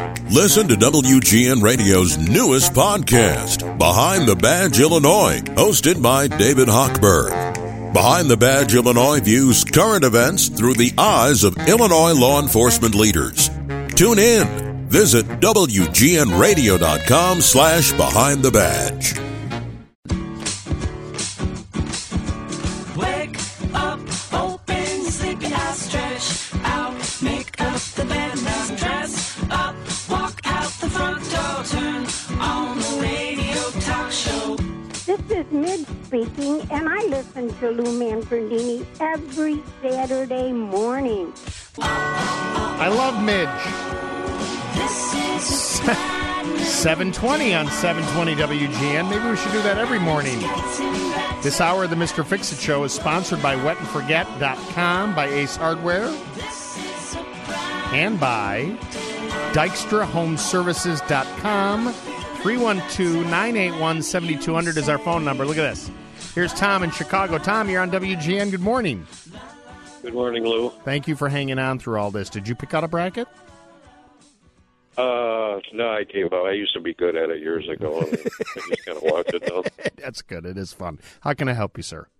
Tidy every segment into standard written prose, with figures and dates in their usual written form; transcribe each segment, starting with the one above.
Listen to WGN Radio's newest podcast, Behind the Badge Illinois, hosted by David Hochberg. Behind the Badge Illinois views current events through the eyes of Illinois law enforcement leaders. Tune in. Visit WGNRadio.com/Behind the Badge. Wake up, open, sleepy eyes, stretch out, make up the bed now, dress up, walk out the front door, turn on the radio talk show. This is Midge speaking, and I listen to Lou Manfredini every Saturday morning. I love Midge. This is 7:20 on 720 WGN. Maybe we should do that every morning. This hour of the Mr. Fix-It Show is sponsored by WetAndForget.com, by Ace Hardware, and by DykstraHomeServices.com. 312-981-7200 is our phone number. Look at this. Here's Tom in Chicago. Tom, you're on WGN. Good morning. Good morning, Lou. Thank you for hanging on through all this. Did you pick out a bracket? No, I gave up. I used to be good at it years ago, and I just kind of walked it down. That's good. It is fun. How can I help you, sir?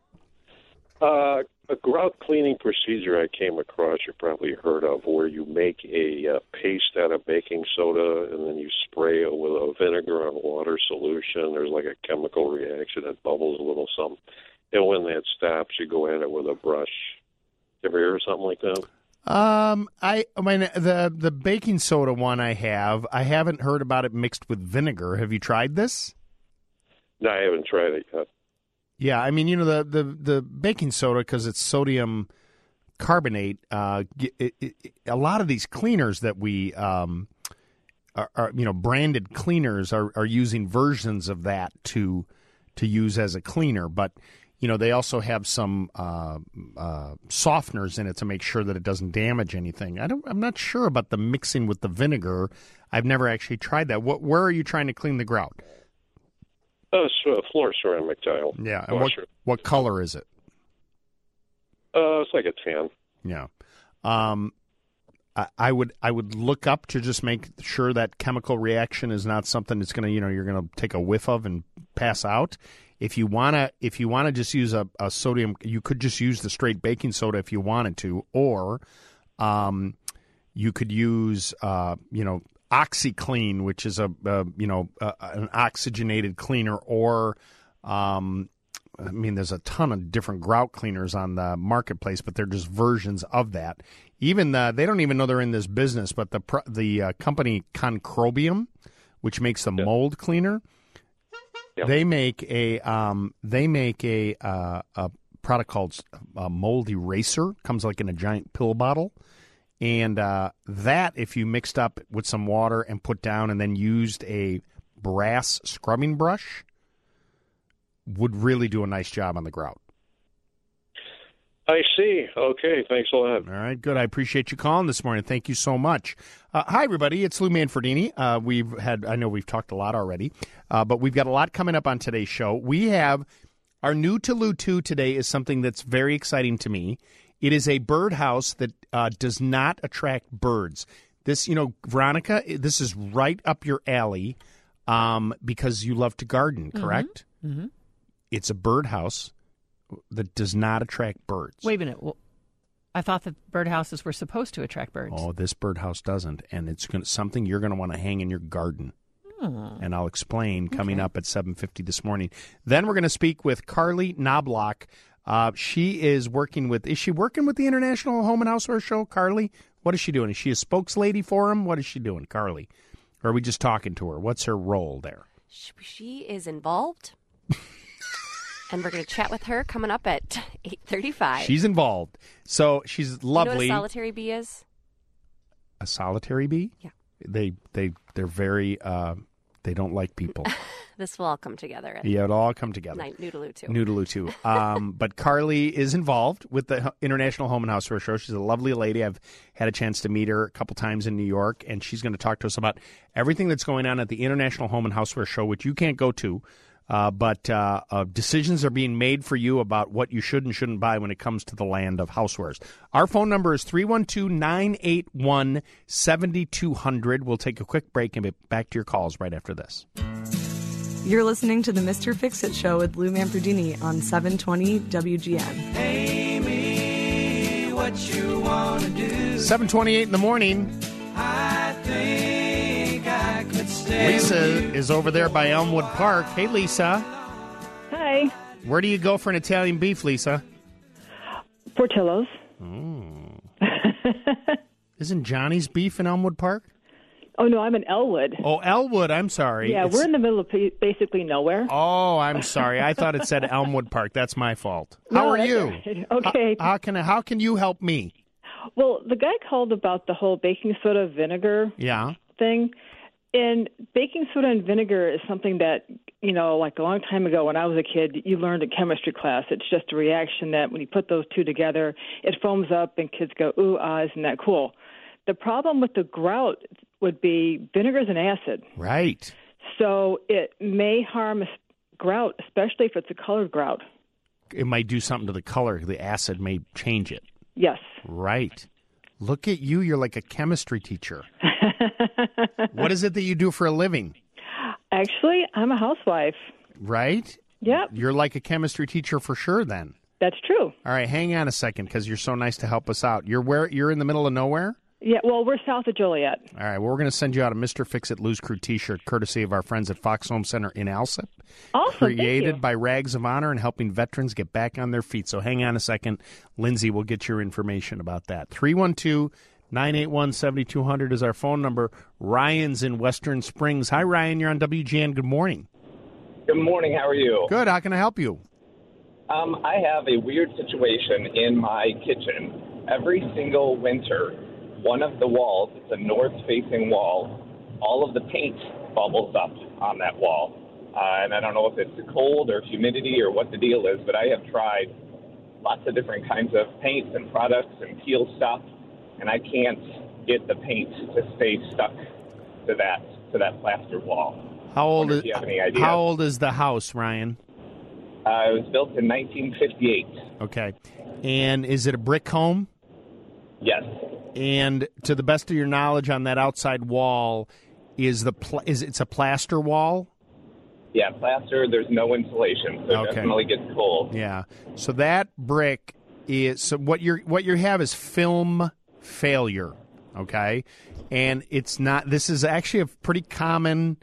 A grout cleaning procedure I came across, you probably heard of, where you make a paste out of baking soda, and then you spray it with a vinegar and water solution. There's like a chemical reaction. It bubbles a little something. And when that stops, you go at it with a brush. You ever hear of something like that? I mean, the baking soda one I haven't heard about it mixed with vinegar. Have you tried this? No, I haven't tried it yet. Yeah, I mean, you know, the baking soda, because it's sodium carbonate, a lot of these cleaners that we are branded cleaners are using versions of that to use as a cleaner, but you know, they also have some softeners in it to make sure that it doesn't damage anything. I'm not sure about the mixing with the vinegar. I've never actually tried that. Where are you trying to clean the grout? Floor ceramic tile. Yeah, and what color is it? It's like a tan. Yeah. I would look up to just make sure that chemical reaction is not something that's going to, you're going to take a whiff of and pass out. If you wanna just use a sodium, you could just use the straight baking soda if you wanted to, or you could use OxyClean, which is an oxygenated cleaner, or there's a ton of different grout cleaners on the marketplace, but they're just versions of that. Even they don't even know they're in this business, but the company Concrobium, which makes the mold cleaner. Yep. They make a product called Mold Eraser. Comes like in a giant pill bottle, and that if you mixed up with some water and put down, and then used a brass scrubbing brush, would really do a nice job on the grout. I see. Okay, thanks a lot. All right, good. I appreciate you calling this morning. Thank you so much. Hi, everybody. It's Lou Manfredini. I know we've talked a lot already, but we've got a lot coming up on today's show. We have our new to Lou 2 today is something that's very exciting to me. It is a birdhouse that does not attract birds. This, Veronica, this is right up your alley because you love to garden, correct? Mm-hmm. It's a birdhouse that does not attract birds. Wait a minute. Well, I thought that birdhouses were supposed to attract birds. Oh, this birdhouse doesn't, and it's something you're going to want to hang in your garden. And I'll explain coming up at 7:50 this morning. Then we're going to speak with Carly Knobloch. She is working with the International Home and Houseware Show, Carly? What is she doing? Is she a spokeslady for him? What is she doing, Carly? Or are we just talking to her? What's her role there? She is involved. And we're going to chat with her coming up at 8:35. She's involved. So she's lovely. You know what a solitary bee is? A solitary bee? Yeah. They're very, they don't like people. This will all come together. Yeah, it'll all come together. Noodaloo too. Noodaloo too. But Carly is involved with the International Home and Houseware Show. She's a lovely lady. I've had a chance to meet her a couple times in New York, and she's going to talk to us about everything that's going on at the International Home and Houseware Show, which you can't go to But decisions are being made for you about what you should and shouldn't buy when it comes to the land of housewares. Our phone number is 312-981-7200. We'll take a quick break and be back to your calls right after this. You're listening to the Mr. Fix-It Show with Lou Manfredini on 720 WGN. Amy, what you wanna do? 7:28 in the morning. I think I could stay. Lisa is over there by Elmwood Park. Hey, Lisa. Hi. Where do you go for an Italian beef, Lisa? Portillo's. Isn't Johnny's Beef in Elmwood Park? Oh, no, I'm in Elwood. Oh, Elwood. I'm sorry. Yeah, we're in the middle of basically nowhere. Oh, I'm sorry. I thought it said Elmwood Park. That's my fault. How are that's you? all right. Okay. How can you help me? Well, the guy called about the whole baking soda vinegar Yeah. thing. And baking soda and vinegar is something that, like a long time ago when I was a kid, you learned in chemistry class. It's just a reaction that when you put those two together, it foams up and kids go, ooh, isn't that cool? The problem with the grout would be vinegar is an acid. Right. So it may harm grout, especially if it's a colored grout. It might do something to the color. The acid may change it. Yes. Right. Look at you. You're like a chemistry teacher. What is it that you do for a living? Actually, I'm a housewife. Right? Yep. You're like a chemistry teacher for sure then. That's true. All right, hang on a second because you're so nice to help us out. You're in the middle of nowhere? Yeah, well, we're south of Joliet. All right, well, we're going to send you out a Mr. Fix-It Lou's Crew T-shirt courtesy of our friends at Fox Home Center in Alsip. Awesome, Created thank you. by Rags of Honor and helping veterans get back on their feet. So hang on a second. Lindsay will get your information about that. 312-981-7200 is our phone number. Ryan's in Western Springs. Hi, Ryan. You're on WGN. Good morning. Good morning. How are you? Good. How can I help you? I have a weird situation in my kitchen. Every single winter, one of the walls, it's a north-facing wall, all of the paint bubbles up on that wall. And I don't know if it's the cold or humidity or what the deal is, but I have tried lots of different kinds of paints and products and peel stuff, and I can't get the paint to stay stuck to that plaster wall. How old Wonder if you have any idea. How old is the house, Ryan? It was built in 1958. Okay. And is it a brick home? Yes. And to the best of your knowledge, on that outside wall, it's a plaster wall? Yeah, plaster. There's no insulation, so it definitely gets cold. Yeah. So that brick is what you have is film failure. Okay, and it's not. This is actually a pretty common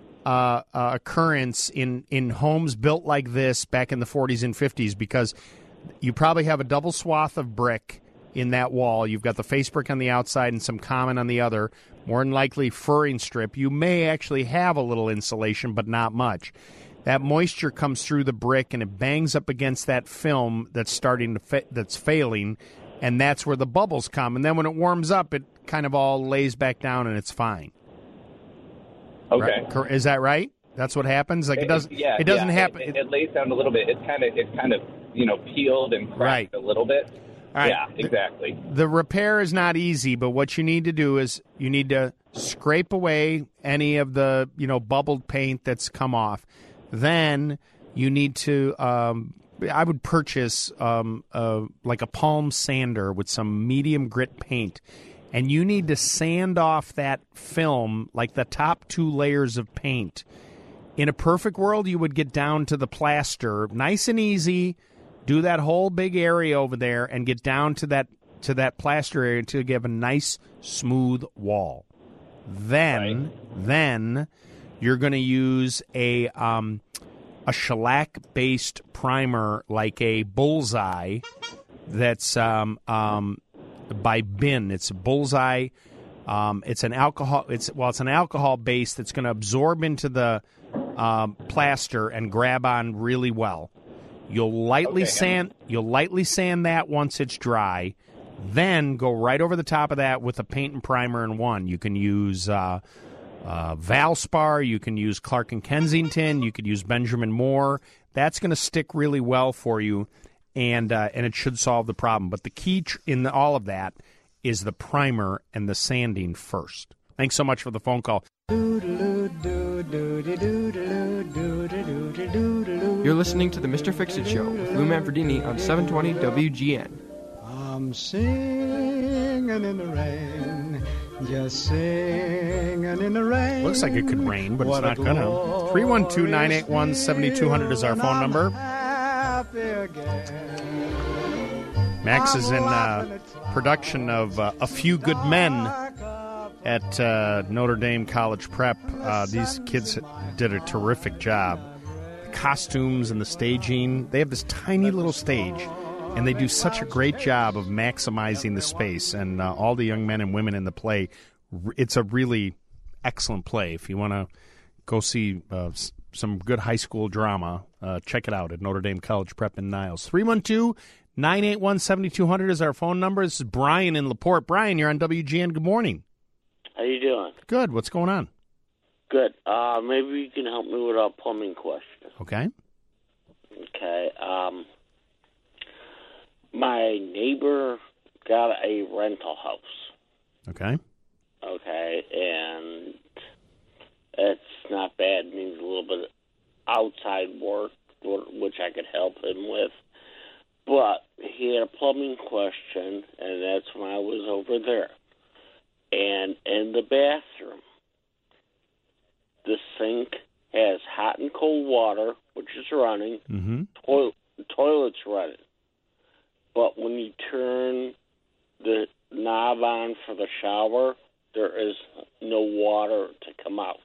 occurrence in homes built like this back in the 40s and 50s because you probably have a double swath of brick in that wall. You've got the face brick on the outside and some common on the other, more than likely furring strip. You may actually have a little insulation, but not much. That moisture comes through the brick and it bangs up against that film that's that's failing, and that's where the bubbles come. And then when it warms up, it kind of all lays back down and it's fine. Okay. Right? Is that right? That's what happens. Like it doesn't happen. It lays down a little bit. It's kind of peeled and cracked a little bit. All right. Yeah, exactly. The repair is not easy, but what you need to do is you need to scrape away any of the bubbled paint that's come off. Then you need to. I would purchase like a palm sander with some medium grit paint. And you need to sand off that film, like the top 2 layers of paint. In a perfect world, you would get down to the plaster, nice and easy, do that whole big area over there, and get down to that plaster area until you have a nice, smooth wall. Then you're going to use a shellac-based primer, like a Bullseye, that's by Bin. It's a Bullseye. It's an alcohol. It's an alcohol base that's going to absorb into the plaster and grab on really well. You'll lightly sand that once it's dry. Then go right over the top of that with a paint and primer in one. You can use Valspar. You can use Clark and Kensington. You could use Benjamin Moore. That's going to stick really well for you. And it should solve the problem. But the key in all of that is the primer and the sanding first. Thanks so much for the phone call. You're listening to the Mr. Fix-It Show with Lou Manfredini on 720 WGN. I'm singing in the rain, just singing in the rain. Looks like it could rain, but it's not going to. 312-981-7200 is our phone number. Max is in production of A Few Good Men at Notre Dame College Prep. These kids did a terrific job. The costumes and the staging, they have this tiny little stage, and they do such a great job of maximizing the space. And all the young men and women in the play, it's a really excellent play. If you want to go see some good high school drama, check it out at Notre Dame College Prep in Niles. 312-981-7200 is our phone number. This is Brian in LaPorte. Brian, you're on WGN. Good morning. How you doing? Good. What's going on? Good. Maybe you can help me with a plumbing question. Okay. Okay. My neighbor got a rental house. Okay. Okay, and it's not bad. It needs a little bit of outside work, which I could help him with. But he had a plumbing question, and that's when I was over there. And in the bathroom, the sink has hot and cold water, which is running. Mm-hmm. Toilet's running. But when you turn the knob on for the shower, there is no water to come out.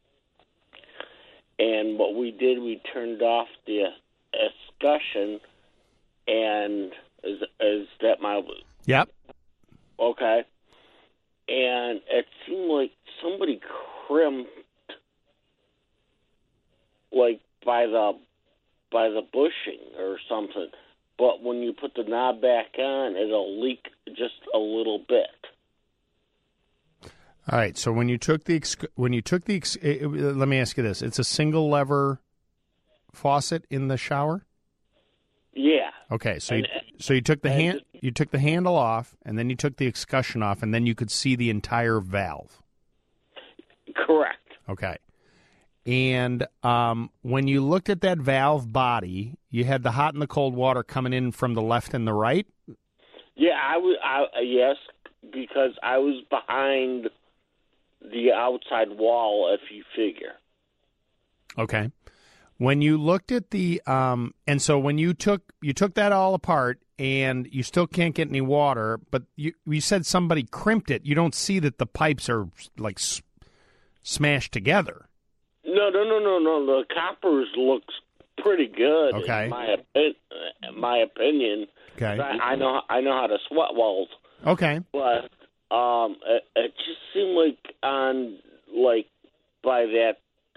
And what we did, we turned off the escutcheon, and is that my... Yep. Okay. And it seemed like somebody crimped, like, by the bushing or something. But when you put the knob back on, it'll leak just a little bit. All right. So when you took the let me ask you this: it's a single lever faucet in the shower. Yeah. Okay. So you took the you took the handle off, and then you took the escutcheon off, and then you could see the entire valve. Correct. Okay. And when you looked at that valve body, you had the hot and the cold water coming in from the left and the right? Yeah, yes, because I was behind the outside wall, if you figure. Okay. When you looked at the and so when you took that all apart and you still can't get any water, but you said somebody crimped it. You don't see that the pipes are like smashed together. No. The coppers looks pretty good. Okay. In my opinion. Okay. I know how to sweat walls. Okay. But it just seemed like by that.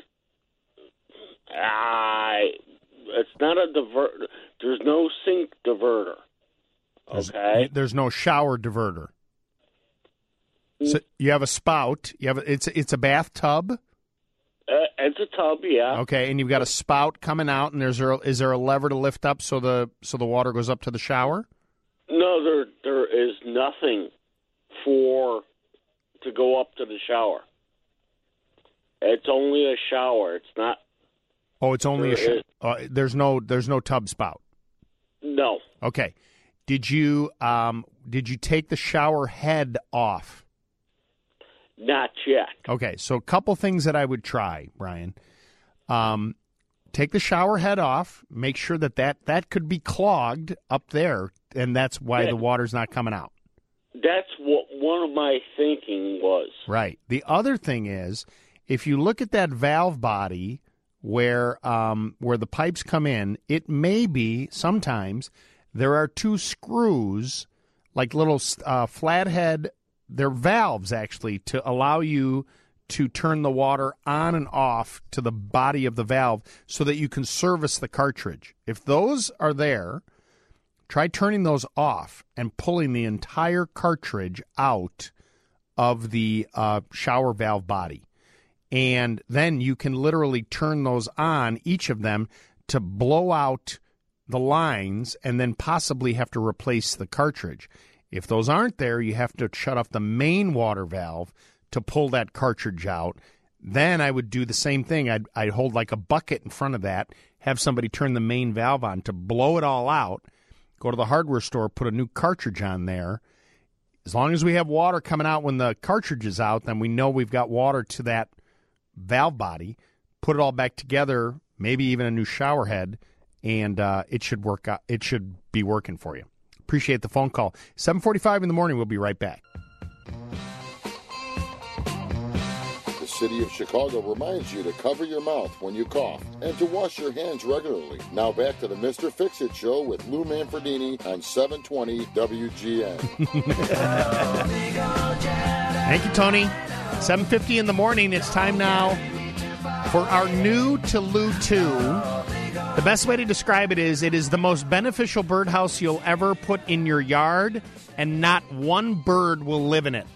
It's not a divert. There's no sink diverter. Okay. There's no shower diverter. So you have a spout. It's a bathtub. It's a tub, yeah. Okay, and you've got a spout coming out, and is there a lever to lift up so the water goes up to the shower? No, there is nothing to go up to the shower. It's only a shower. It's not. Oh, it's only a shower. There's no tub spout. No. Okay. Did you take the shower head off? Not yet. Okay, so a couple things that I would try, Brian. Take the shower head off. Make sure that could be clogged up there, and that's why the water's not coming out. That's what one of my thinking was. Right. The other thing is, if you look at that valve body where the pipes come in, it may be sometimes there are two screws, like little flathead. They're valves, actually, to allow you to turn the water on and off to the body of the valve so that you can service the cartridge. If those are there, try turning those off and pulling the entire cartridge out of the shower valve body. And then you can literally turn those on, each of them, to blow out the lines and then possibly have to replace the cartridge. If those aren't there, you have to shut off the main water valve to pull that cartridge out. Then I would do the same thing. I'd hold like a bucket in front of that, have somebody turn the main valve on to blow it all out, go to the hardware store, put a new cartridge on there. As long as we have water coming out when the cartridge is out, then we know we've got water to that valve body. Put it all back together, maybe even a new shower head, and it should work out. It should be working for you. Appreciate the phone call. 7:45 in the morning. We'll be right back. The City of Chicago reminds you to cover your mouth when you cough and to wash your hands regularly. Now back to the Mr. Fix-It Show with Lou Manfredini on 720 WGN. Thank you, Tony. 7:50 in the morning. It's time now for our new to Lou 2. The best way to describe it is the most beneficial birdhouse you'll ever put in your yard, and not one bird will live in it.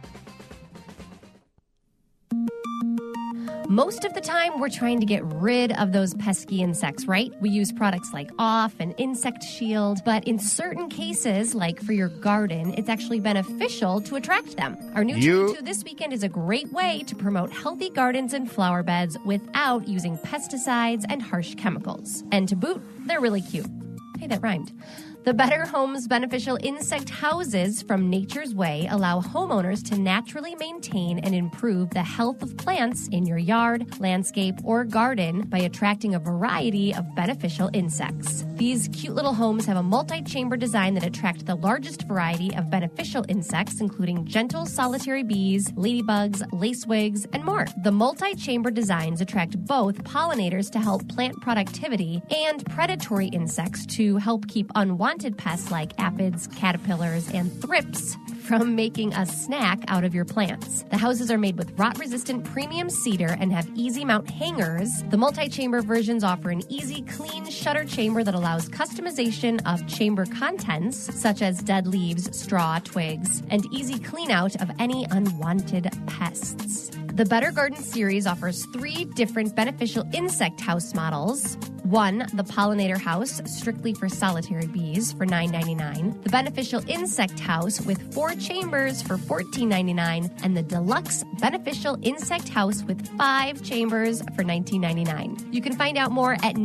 Most of the time, we're trying to get rid of those pesky insects, right? We use products like Off and Insect Shield, but in certain cases, like for your garden, it's actually beneficial to attract them. Our new 2 this weekend is a great way to promote healthy gardens and flower beds without using pesticides and harsh chemicals. And to boot, they're really cute. Hey, that rhymed. The Better Homes Beneficial Insect Houses from Nature's Way allow homeowners to naturally maintain and improve the health of plants in your yard, landscape, or garden by attracting a variety of beneficial insects. These cute little homes have a multi-chamber design that attract the largest variety of beneficial insects, including gentle solitary bees, ladybugs, lacewings, and more. The multi-chamber designs attract both pollinators to help plant productivity and predatory insects to help keep unwanted pests like aphids, caterpillars, and thrips from making a snack out of your plants. The houses are made with rot-resistant premium cedar and have easy mount hangers. The multi-chamber versions offer an easy, clean shutter chamber that allows customization of chamber contents, such as dead leaves, straw, twigs, and easy clean out of any unwanted pests. The Better Garden series offers 3 different beneficial insect house models. 1, the Pollinator House, strictly for solitary bees, for $9.99. The Beneficial Insect House with 4 chambers for $14.99. And the Deluxe Beneficial Insect House with 5 chambers for $19.99. You can find out more at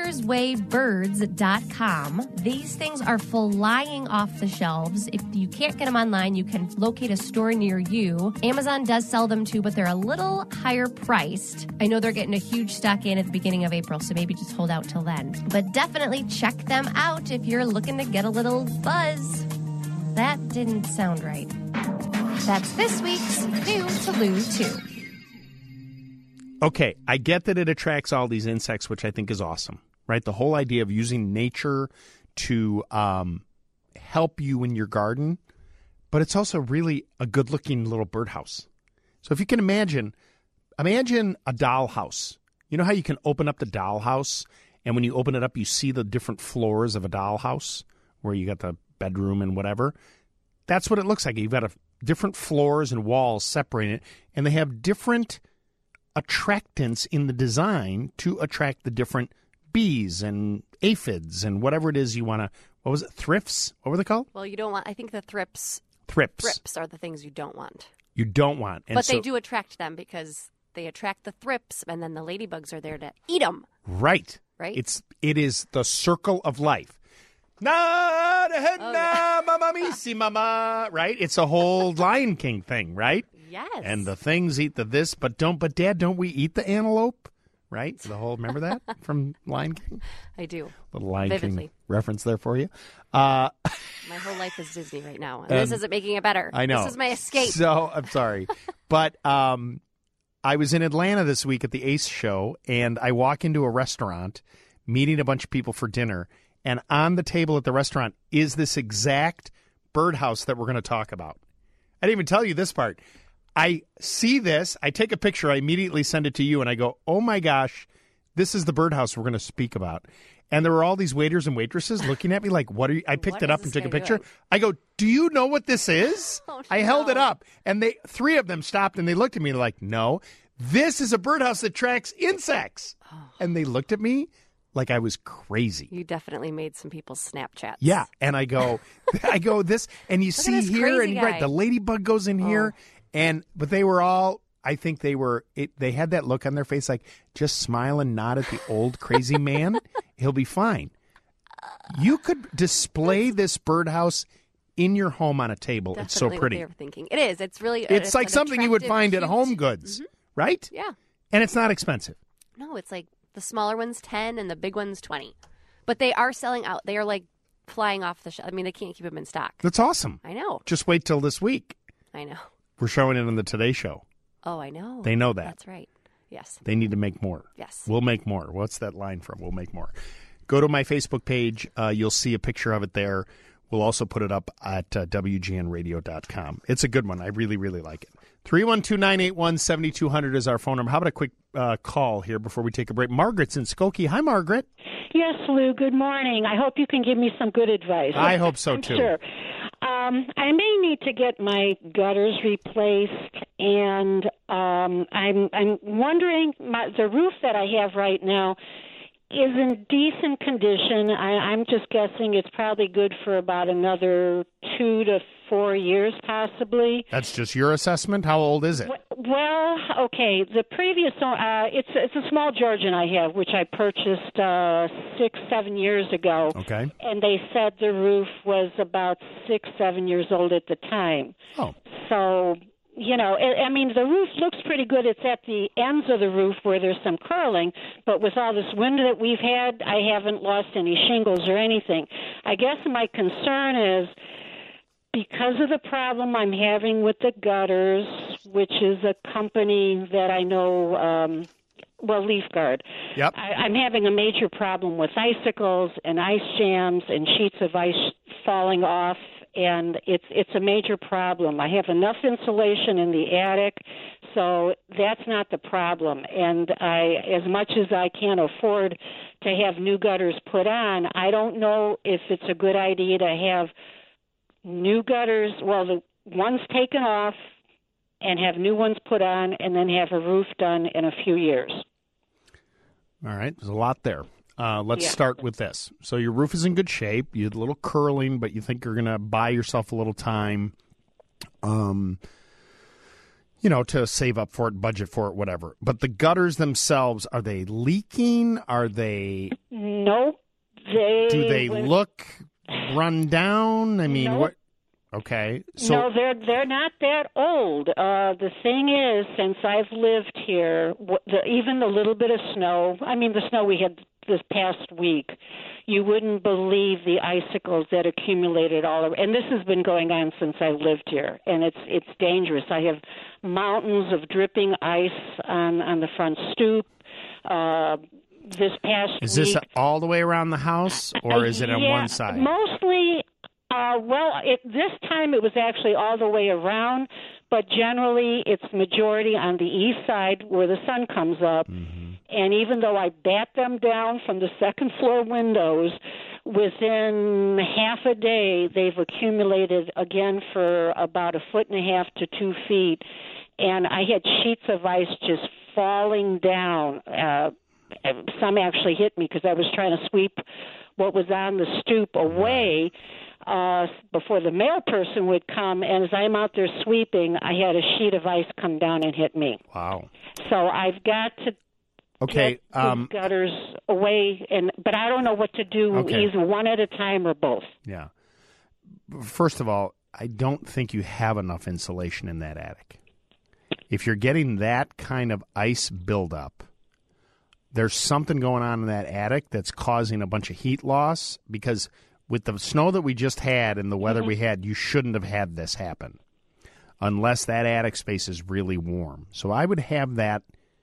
natureswaybirds.com. These things are flying off the shelves. If you can't get them online, you can locate a store near you. Amazon does sell them too, but they're a little higher priced. I know they're getting a huge stock in at the beginning of April, so maybe just hold out till then. But definitely check them out if you're looking to get a little buzz. That didn't sound right. That's this week's New to Lou 2. Okay, I get that it attracts all these insects, which I think is awesome, right? The whole idea of using nature to help you in your garden, but it's also really a good-looking little birdhouse. So if you can imagine a dollhouse. You know how you can open up the dollhouse, and when you open it up, you see the different floors of a dollhouse where you got the bedroom and whatever? That's what it looks like. You've got different floors and walls separating it, and they have different attractants in the design to attract the different bees and aphids and whatever it is you want to. What was it? Thrifts? What were they called? Well, you don't want. I think the thrips. Thrips are the things you don't want. You don't want. And but they do attract them because they attract the thrips, and then the ladybugs are there to eat them. Right. Right. It is the circle of life. Mama, right? It's a whole Lion King thing, right? Yes. And the things eat the this, but Dad, don't we eat the antelope? Right? Remember that from Lion King? I do. Little Lion Vividly. King reference there for you. My whole life is Disney right now, and this isn't making it better. I know. This is my escape. So, I'm sorry. But I was in Atlanta this week at the Ace show, and I walk into a restaurant, meeting a bunch of people for dinner, and on the table at the restaurant is this exact birdhouse that we're going to talk about. I didn't even tell you this part. I see this, I take a picture, I immediately send it to you, and I go, oh my gosh, this is the birdhouse we're going to speak about. And there were all these waiters and waitresses looking at me like, what are you? I picked it up and took a picture. Doing? I go, do you know what this is? Oh, I held it up, and 3 of them stopped, and they looked at me like, no, this is a birdhouse that tracks insects. Oh. And they looked at me like I was crazy. You definitely made some people's Snapchats. Yeah, and I go this, and you see here, and right, the ladybug goes in here, but they were all, I think they had that look on their face like, just smile and nod at the old crazy man. He'll be fine. You could display this birdhouse in your home on a table. Definitely it's so pretty. What they were thinking. It is. It's really. It's like an something you would attractive, find at cute- Home Goods, right? Yeah. And it's not expensive. No, it's like the smaller one's 10 and the big one's 20. But they are selling out. They are like flying off the shelf. I mean, they can't keep them in stock. That's awesome. I know. Just wait till this week. I know. We're showing it on the Today Show. Oh, I know. They know that. That's right. Yes. They need to make more. Yes. We'll make more. What's that line from? We'll make more. Go to my Facebook page. You'll see a picture of it there. We'll also put it up at WGNradio.com. It's a good one. I really, really like it. 312-981-7200 is our phone number. How about a quick call here before we take a break? Margaret's in Skokie. Hi, Margaret. Yes, Lou. Good morning. I hope you can give me some good advice. I hope so, I'm too. Sure. I may need to get my gutters replaced, and I'm wondering, the roof that I have right now is in decent condition. I'm just guessing it's probably good for about another 2 to 4 years, possibly. That's just your assessment? How old is it? Well, okay. The previous, it's a small Georgian I have, which I purchased 6-7 years ago. Okay. And they said the roof was about 6-7 years old at the time. Oh. So, you know, I mean, the roof looks pretty good. It's at the ends of the roof where there's some curling, but with all this wind that we've had, I haven't lost any shingles or anything. I guess my concern is, because of the problem I'm having with the gutters, which is a company that I know, Leaf Guard. Yep. I'm having a major problem with icicles and ice jams and sheets of ice falling off, and it's a major problem. I have enough insulation in the attic, so that's not the problem. And as much as I can afford to have new gutters put on, I don't know if it's a good idea to have new gutters, the ones taken off, and have new ones put on, and then have a roof done in a few years. All right. There's a lot there. Let's start with this. So your roof is in good shape. You had a little curling, but you think you're going to buy yourself a little time, to save up for it, budget for it, whatever. But the gutters themselves, are they leaking? Are they... Nope. Do they look run down? I mean, Nope. what? Okay. So No, they're not that old. The thing is, since I've lived here, even the little bit of snow, the snow we had this past week, you wouldn't believe the icicles that accumulated all over. And this has been going on since I lived here, and it's dangerous. I have mountains of dripping ice on the front stoop. This past is week, this all the way around the house, or is it on one side? Mostly. This time it was actually all the way around, but generally it's majority on the east side where the sun comes up. Mm-hmm. And even though I bat them down from the second floor windows, within half a day they've accumulated again for about 1.5 to 2 feet. And I had sheets of ice just falling down. Some actually hit me because I was trying to sweep what was on the stoop away before the mail person would come, and as I'm out there sweeping, I had a sheet of ice come down and hit me. Wow. So I've got to get the gutters away, but I don't know what to do, either one at a time or both. Yeah. First of all, I don't think you have enough insulation in that attic. If you're getting that kind of ice buildup, there's something going on in that attic that's causing a bunch of heat loss, because with the snow that we just had and the weather we had, you shouldn't have had this happen unless that attic space is really warm. So I would have an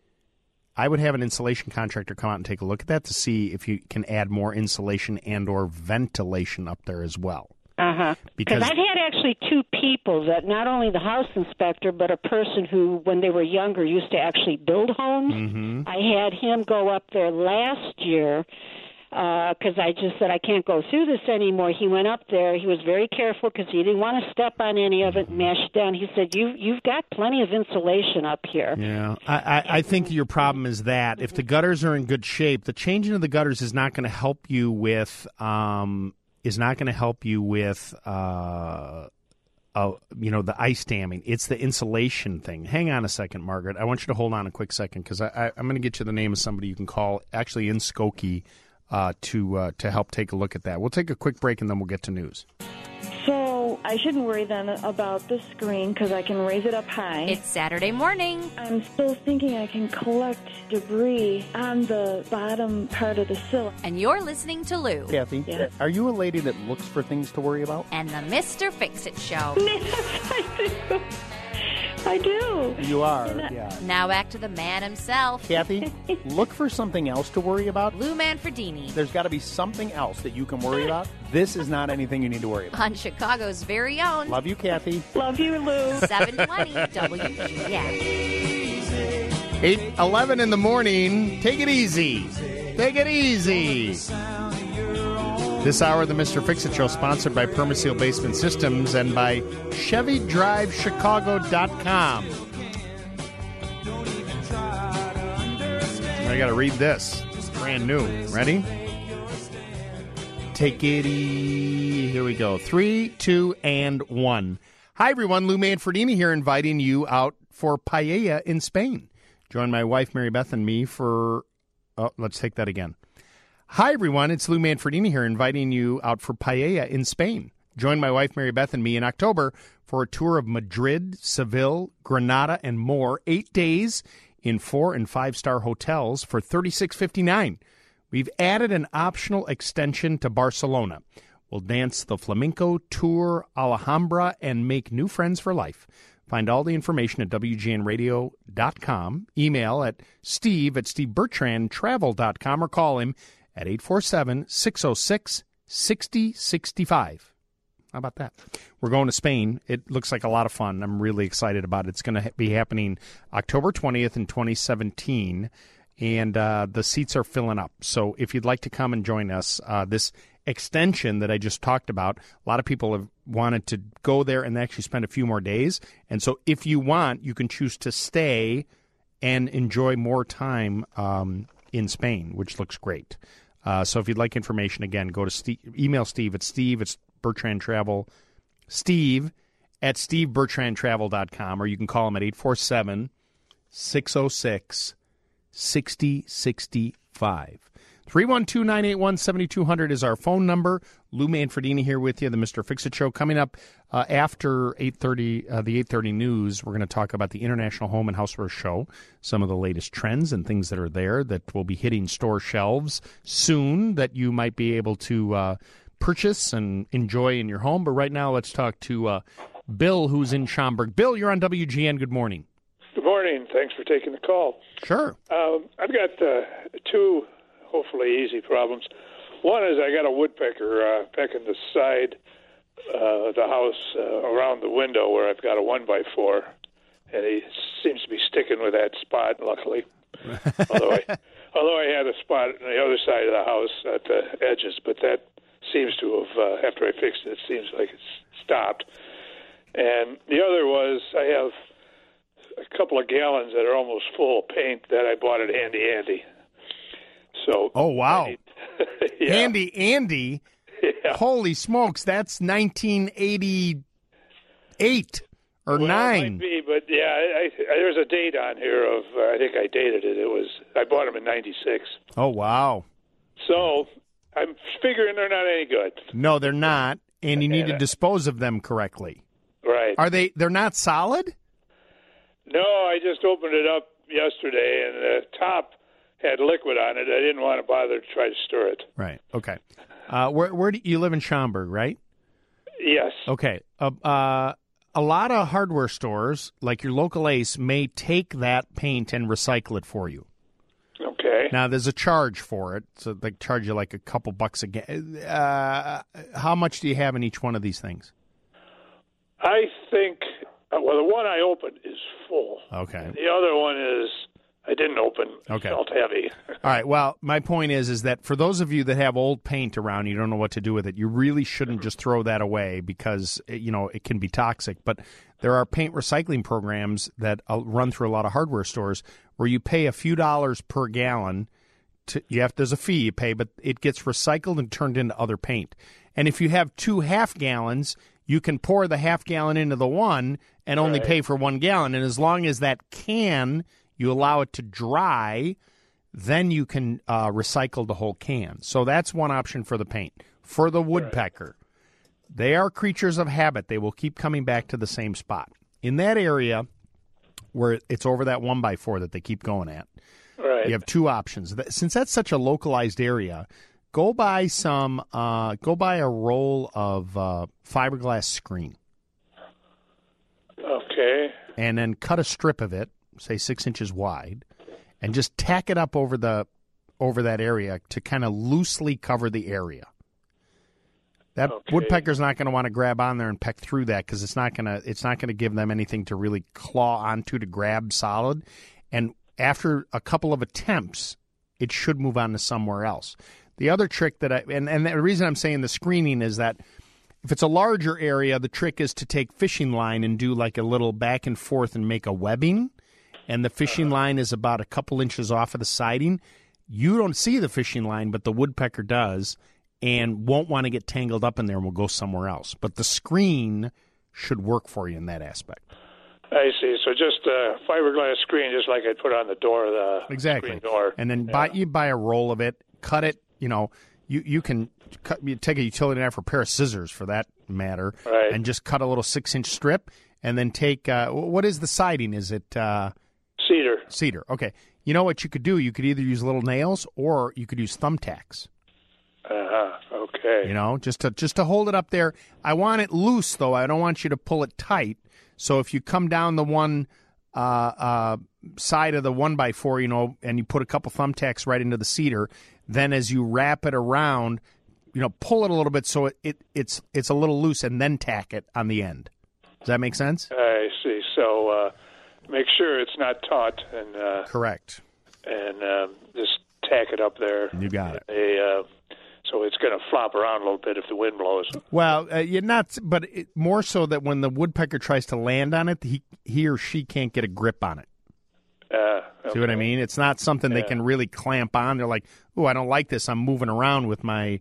insulation contractor come out and take a look at that to see if you can add more insulation and or ventilation up there as well. Because I've had actually two people, that not only the house inspector, but a person who, when they were younger, used to actually build homes. Mm-hmm. I had him go up there last year because I just said, I can't go through this anymore. He went up there. He was very careful because he didn't want to step on any of it and mash it down. He said, you've got plenty of insulation up here. Yeah, I think your problem is that if the gutters are in good shape, the changing of the gutters is not going to help you with the ice damming. It's the insulation thing. Hang on a second, Margaret. I want you to hold on a quick second because I'm going to get you the name of somebody you can call actually in Skokie to help take a look at that. We'll take a quick break and then we'll get to news. So I shouldn't worry then about the screen because I can raise it up high. It's Saturday morning. I'm still thinking I can collect debris on the bottom part of the sill. And you're listening to Lou. Kathy, Yes. are you a lady that looks for things to worry about? And the Mr. Fix-It Show. Yes, I do. I do. You are, yeah. Now back to the man himself. Kathy, look for something else to worry about. Lou Manfredini. There's got to be something else that you can worry about. This is not anything you need to worry about. On Chicago's very own. Love you, Kathy. Love you, Lou. 720 WGN. 8:11 in the morning. Take it easy. Take it easy. This hour of the Mr. Fix-It Show sponsored by Permaseal Basement Systems and by ChevyDriveChicago.com. I got to read this. It's brand new. Ready? Take it easy. Here we go. 3, 2, and 1. Hi, everyone. Lou Manfredini here inviting you out for paella in Spain. Join my wife, Mary Beth, and me for... Oh, let's take that again. Hi, everyone. It's Lou Manfredini here inviting you out for paella in Spain. Join my wife, Mary Beth, and me in October for a tour of Madrid, Seville, Granada, and more. 8 days in 4- and 5-star hotels for $36.59. We've added an optional extension to Barcelona. We'll dance the flamenco, tour Alhambra, and make new friends for life. Find all the information at WGNradio.com. Email at steve@stevebertrandtravel.com or call him at 847-606-6065. How about that? We're going to Spain. It looks like a lot of fun. I'm really excited about it. It's going to be happening October 20th in 2017, and the seats are filling up. So if you'd like to come and join us, this extension that I just talked about, a lot of people have wanted to go there and actually spend a few more days. And so if you want, you can choose to stay and enjoy more time in Spain, which looks great. So if you'd like information, again, go to Steve, email Steve at Steve@BertrandTravel, Steve@SteveBertrandTravel.com, or you can call him at 847-606-6065. 312-981-7200 is our phone number. Lou Manfredini here with you, the Mr. Fix-It Show. Coming up after 8:30, the 8:30 news, we're going to talk about the International Home and Houseware Show, some of the latest trends and things that are there that will be hitting store shelves soon that you might be able to purchase and enjoy in your home. But right now, let's talk to Bill, who's in Schaumburg. Bill, you're on WGN. Good morning. Good morning. Thanks for taking the call. Sure. I've got two hopefully easy problems. One is I got a woodpecker pecking the side of the house around the window where I've got a 1x4, and he seems to be sticking with that spot, luckily. although I had a spot on the other side of the house at the edges, but that seems to have, after I fixed it, it seems like it's stopped. And the other was I have a couple of gallons that are almost full of paint that I bought at Handy Andy. So, oh, wow. Yeah. Handy Andy? Yeah. Holy smokes, that's 1988 or 9. It might be, but yeah, there's a date on here of, I think I dated it. I bought them in 96. Oh, wow. So I'm figuring they're not any good. No, they're not, and you need to dispose of them correctly. Right. They're not solid? No, I just opened it up yesterday, and the top had liquid on it. I didn't want to bother to try to stir it. Right. Okay. Where do you live in Schaumburg, right? Yes. Okay. A lot of hardware stores, like your local Ace, may take that paint and recycle it for you. Okay. Now, there's a charge for it, so they charge you like a couple bucks a gallon. How much do you have in each one of these things? I think, the one I opened is full. Okay. The other one is I didn't open. Okay. It felt heavy. All right. Well, my point is that for those of you that have old paint around, you don't know what to do with it. You really shouldn't just throw that away because it can be toxic. But there are paint recycling programs that run through a lot of hardware stores where you pay a few dollars per gallon. There's a fee you pay, but it gets recycled and turned into other paint. And if you have 2 half gallons, you can pour the half gallon into the one and only Right. pay for 1 gallon. And as long as that can, you allow it to dry, then you can recycle the whole can. So that's one option for the paint. For the woodpecker, they are creatures of habit. They will keep coming back to the same spot. In that area where it's over that 1x4 that they keep going at, Right. you have two options. Since that's such a localized area, go buy a roll of fiberglass screen. Okay. And then cut a strip of it, say 6 inches wide, and just tack it up over that area to kind of loosely cover the area. That woodpecker's not going to want to grab on there and peck through that because it's not going to give them anything to really claw onto to grab solid. And after a couple of attempts, it should move on to somewhere else. The other trick and the reason I'm saying the screening is that if it's a larger area, the trick is to take fishing line and do like a little back and forth and make a webbing. And the fishing line is about a couple inches off of the siding. You don't see the fishing line, but the woodpecker does and won't want to get tangled up in there and will go somewhere else. But the screen should work for you in that aspect. I see. So just a fiberglass screen, just like I'd put on the door, the Exactly. screen door. And then you buy a roll of it, cut it. You can take a utility knife or a pair of scissors for that matter, Right. and just cut a little 6-inch strip, and then take what is the siding? Is it cedar? Cedar. Okay. You know what you could do? You could either use little nails or you could use thumbtacks. Okay. Just to hold it up there. I want it loose though. I don't want you to pull it tight. So if you come down the one side of the 1x4, and you put a couple thumbtacks right into the cedar, then as you wrap it around, pull it a little bit so it's a little loose, and then tack it on the end. Does that make sense? I see. So make sure it's not taut and correct, and just tack it up there. You got it. So it's going to flop around a little bit if the wind blows. Well, but more so that when the woodpecker tries to land on it, he or she can't get a grip on it. Okay. See what I mean? It's not something they can really clamp on. They're like, "Oh, I don't like this. I'm moving around with my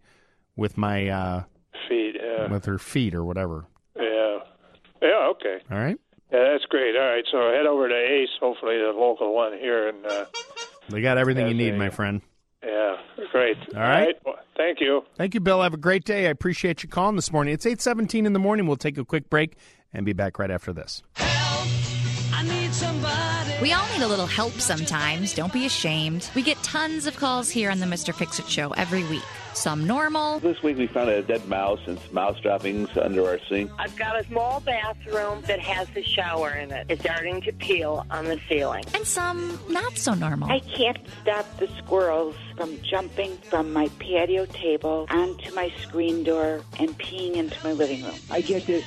feet, with her feet or whatever." Yeah. Okay. All right. Yeah, that's great. All right, so head over to Ace, hopefully the local one here, and they got everything you need, my friend. Yeah, great. All right. Well, thank you. Thank you, Bill. Have a great day. I appreciate you calling this morning. It's 8:17 in the morning. We'll take a quick break and be back right after this. I need somebody. We all need a little help sometimes. Don't be ashamed. We get tons of calls here on the Mr. Fix-It Show every week. Some normal. This week we found a dead mouse and some mouse droppings under our sink. I've got a small bathroom that has a shower in it. It's starting to peel on the ceiling. And some not so normal. I can't stop the squirrels from jumping from my patio table onto my screen door and peeing into my living room. I get this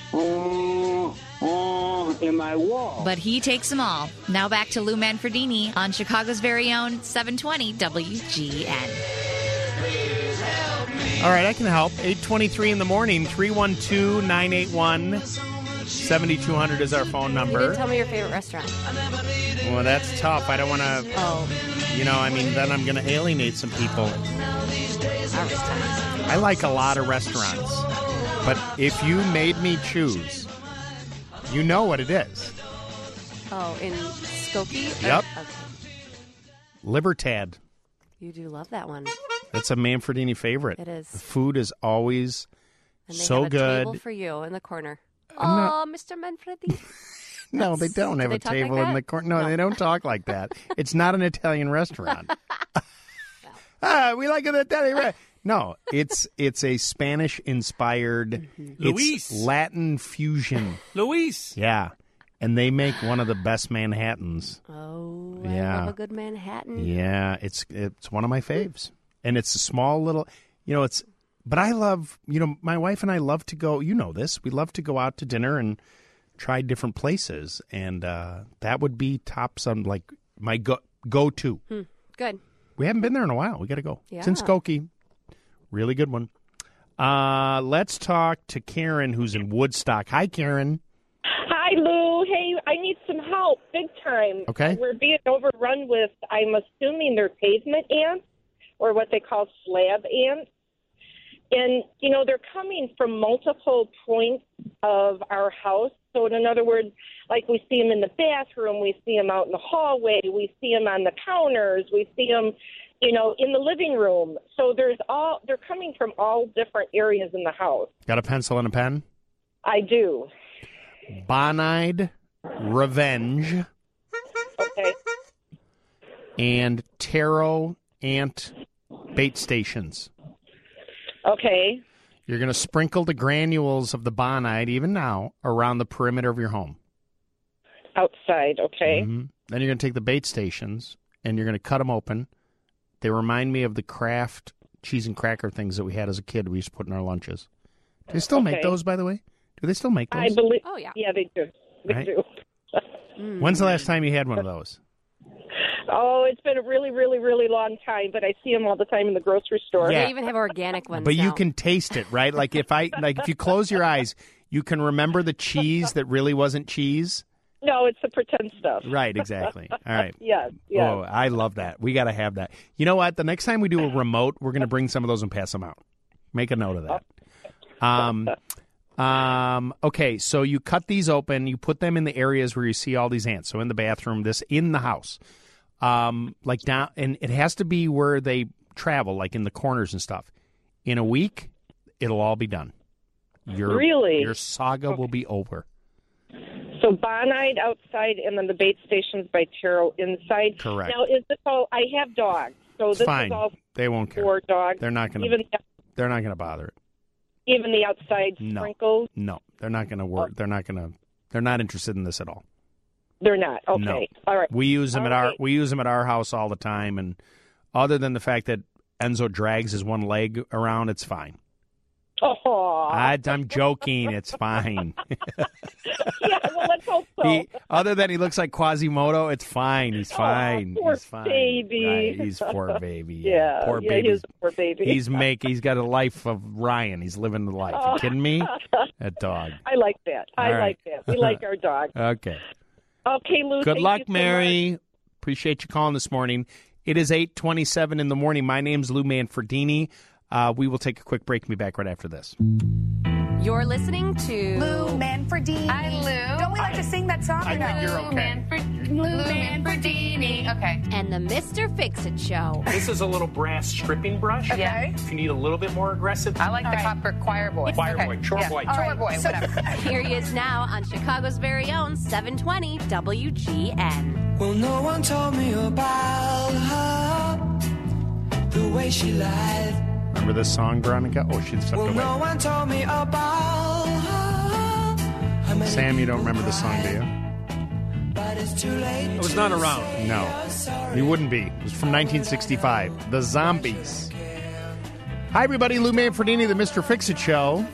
in my wall. But he takes them all. Now back to Lou Manfredini on Chicago's very own 720 WGN. All right, I can help. 8:23 in the morning, 312-981-7200 is our phone You number. didn't tell me your favorite restaurant. Well, that's tough. I don't want to, then I'm going to alienate some people. I like a lot of restaurants. But if you made me choose, you know what it is. Oh, in Skokie? Yep. Okay. Libertad. You do love that one. That's a Manfredini favorite. It is. The food is always And they so have a good. table for you in the corner. I'm Mr. Manfredini. No, they don't have they a talk like table in that? the corner. No, they don't talk like that. It's not an Italian restaurant. We like an Italian restaurant. No, it's a Spanish-inspired, Luis. it's Latin fusion. Luis. Yeah, and they make one of the best Manhattans. Oh, Yeah. I love a good Manhattan. Yeah, it's one of my faves, and it's a small little, But I love, my wife and I love to go. You know this. We love to go out to dinner and try different places, and that would be tops on like my go-to. Good. We haven't been there in a while. We got to go. It's in Yeah. Skokie. Really good one. Let's talk to Karen, who's in Woodstock. Hi, Karen. Hi, Lou. Hey, I need some help, big time. Okay. We're being overrun with, I'm assuming they're pavement ants, or what they call slab ants. And, they're coming from multiple points of our house. So in other words, like we see them in the bathroom, we see them out in the hallway, we see them on the counters, we see them, in the living room. So they're coming from all different areas in the house. Got a pencil and a pen? I do. Bonide, Revenge, Okay. and Tarot Ant bait stations. Okay. You're going to sprinkle the granules of the bonide, even now, around the perimeter of your home. Outside, okay. Mm-hmm. Then you're going to take the bait stations, and you're going to cut them open. They remind me of the Kraft cheese and cracker things that we had as a kid we used to put in our lunches. Do they still make those, by the way? Do they still make those? I believe. Oh, yeah. Yeah, they do. They Right. do. When's the last time you had one of those? Oh, it's been a really, really, really long time, but I see them all the time in the grocery store. Yeah. They even have organic ones But now. you can taste it, right? Like if you close your eyes, you can remember the cheese that really wasn't cheese. No, it's the pretend stuff. Right, exactly. All right. Yes. Oh, I love that. We got to have that. You know what? The next time we do a remote, we're going to bring some of those and pass them out. Make a note of that. Okay, so you cut these open. You put them in the areas where you see all these ants. So in the bathroom, in the house. Like down, and it has to be where they travel, like in the corners and stuff. In a week, it'll all be done. Your saga will be over. So Bonide outside, and then the bait stations by Tarot inside. Correct. Now, is this all? I have dogs, so this Fine. is all They won't care. for dogs. They're not going even to. They're not going to bother it. even the outside sprinkles. No, they're not going to work. They're not going to. They're not interested in this at all. They're not. Okay. No. All right. We use them All at right. we use them at our house all the time, and other than the fact that Enzo drags his one leg around, it's fine. Oh. I'm joking. It's fine. Yeah, well, let's hope so. Other than he looks like Quasimodo, it's fine. He's fine. Poor He's fine. baby. Right, he's poor baby. Yeah, Poor yeah, baby. he is a poor baby. He's got a life of Ryan. He's living the life. You kidding me? That dog. I like that. All I right. like that. We like our dog. Okay. Okay, Lou. Good thank luck, you so Mary. much. Appreciate you calling this morning. It is 8:27 in the morning. My name's Lou Manfredini. We will take a quick break and be back right after this. You're listening to Lou Manfredini. Hi, Lou. Don't we like to sing that song? I think you're okay. Lou Manfredini. Okay. And the Mr. Fix-It Show. This is a little brass stripping brush. Okay. If you need a little bit more aggressive. I like the copper choir boy. Choir boy, chore boy. Chore boy, whatever. Here he is now on Chicago's very own 720 WGN. Well, no one told me about her, the way she lied. Remember this song, Veronica? Oh, she stepped Well, away. no one told me about her. Sam, you don't remember this song, do you? But it's too late. It was not around. No, you wouldn't be. It was from 1965. The Zombies. Hi, everybody. Lou Manfredini, the Mr. Fix-It Show,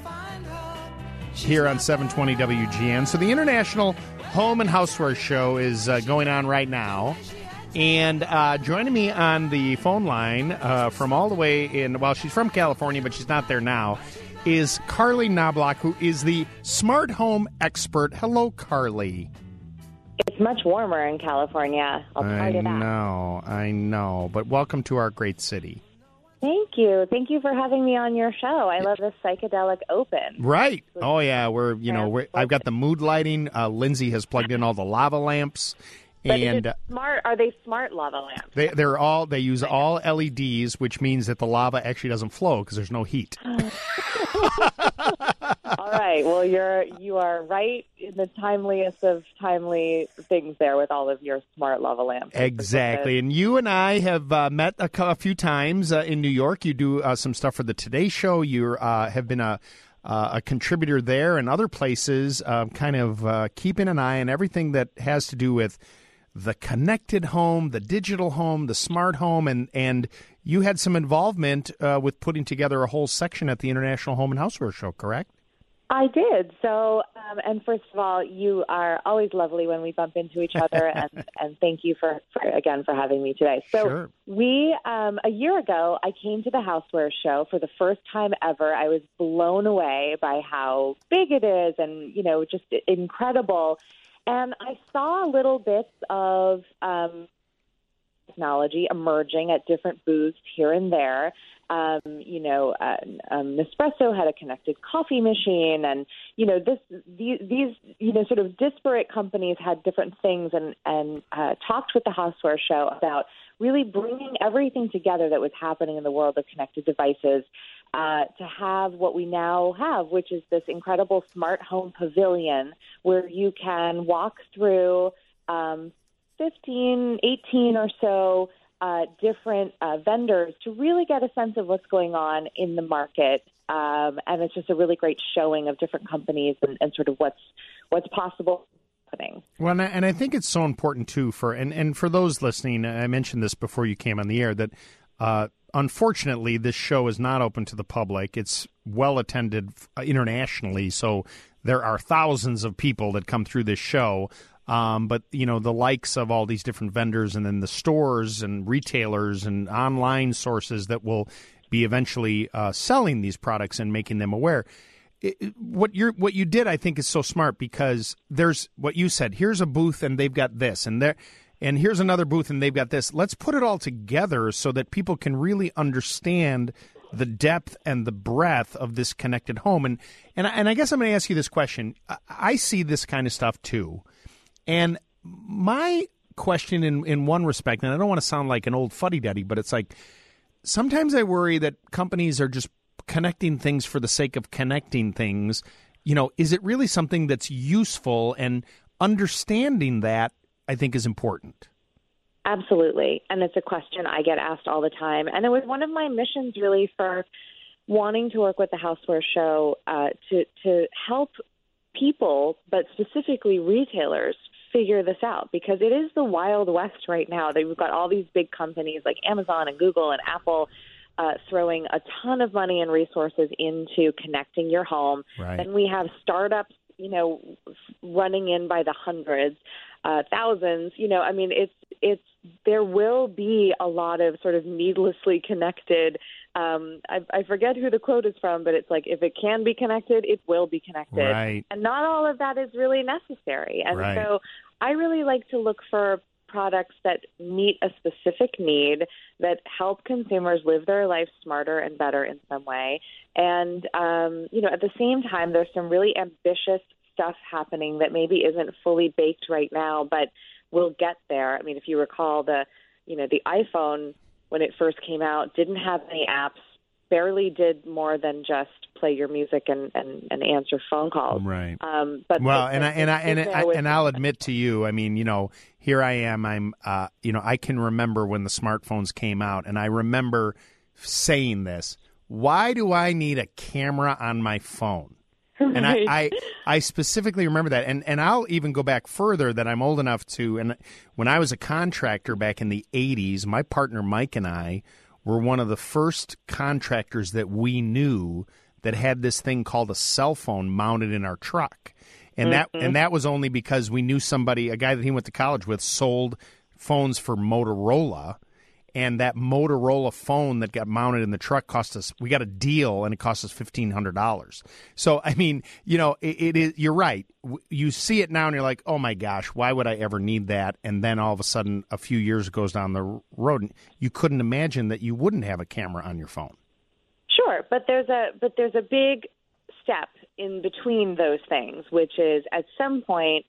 here on 720 WGN. So the International Home and Houseware Show is going on right now. And joining me on the phone line from all the way in, well, she's from California, but she's not there now, is Carly Knobloch, who is the smart home expert. Hello, Carly. It's much warmer in California. I'll tell you that. I know. But welcome to our great city. Thank you. Thank you for having me on your show. I love this psychedelic open. Right. Oh, yeah. I've got the mood lighting. Lindsay has plugged in all the lava lamps. But And is it smart? Are they smart lava lamps? they use all LEDs, which means that the lava actually doesn't flow because there's no heat. All right. Well, you are right in the timeliest of timely things there with all of your smart lava lamps. Exactly. And you and I have met a few times in New York. You do some stuff for the Today Show. You have been a contributor there and other places, kind of keeping an eye on everything that has to do with the connected home, the digital home, the smart home, and you had some involvement with putting together a whole section at the International Home and Houseware Show, correct? I did. So, and first of all, you are always lovely when we bump into each other, and thank you for having me today. So Sure. we, a year ago, I came to the Houseware Show for the first time ever. I was blown away by how big it is and, just incredible. And I saw little bits of technology emerging at different booths here and there. Nespresso had a connected coffee machine, and these sort of disparate companies had different things, and talked with the Houseware Show about really bringing everything together that was happening in the world of connected devices to have what we now have, which is this incredible smart home pavilion where you can walk through 15, 18 or so different vendors to really get a sense of what's going on in the market. And it's just a really great showing of different companies and sort of what's possible happening. Well, and I think it's so important, too, for those listening, I mentioned this before you came on the air, that unfortunately this show is not open to the public. It's well attended internationally, so there are thousands of people that come through this show. But, the likes of all these different vendors and then the stores and retailers and online sources that will be eventually selling these products and making them aware. What you did, I think, is so smart, because there's what you said. Here's a booth and they've got this, and here's another booth and they've got this. Let's put it all together so that people can really understand the depth and the breadth of this connected home. And I guess I'm going to ask you this question. I see this kind of stuff too. And my question in one respect, and I don't want to sound like an old fuddy-duddy, but it's like sometimes I worry that companies are just connecting things for the sake of connecting things. Is it really something that's useful? And understanding that, I think, is important. Absolutely. And it's a question I get asked all the time. And it was one of my missions, really, for wanting to work with the Houseware Show to help people, but specifically retailers, figure this out, because it is the Wild West right now. They've got all these big companies like Amazon and Google and Apple throwing a ton of money and resources into connecting your home. Right. Then we have startups, running in by the hundreds, thousands. It's there will be a lot of sort of needlessly connected. I forget who the quote is from, but it's like, if it can be connected, it will be connected. Right. And not all of that is really necessary. And right. So I really like to look for products that meet a specific need, that help consumers live their lives smarter and better in some way. And, at the same time, there's some really ambitious stuff happening that maybe isn't fully baked right now, but we'll get there. I mean, if you recall the iPhone, when it first came out, didn't have any apps, barely did more than just play your music and answer phone calls. Right. But I'll admit to you, I mean, here I am. I'm, I can remember when the smartphones came out, and I remember saying this: why do I need a camera on my phone? And I specifically remember that. And I'll even go back further, that I'm old enough to, and when I was a contractor back in the 80s, my partner Mike and I were one of the first contractors that we knew that had this thing called a cell phone mounted in our truck. And that was only because we knew somebody, a guy that he went to college with, sold phones for Motorola. And that Motorola phone that got mounted in the truck we got a deal, and it cost us $1,500. So, I mean, it is, you're right. You see it now and you're like, oh my gosh, why would I ever need that? And then all of a sudden, a few years goes down the road, and you couldn't imagine that you wouldn't have a camera on your phone. Sure, but there's a big step in between those things, which is at some point,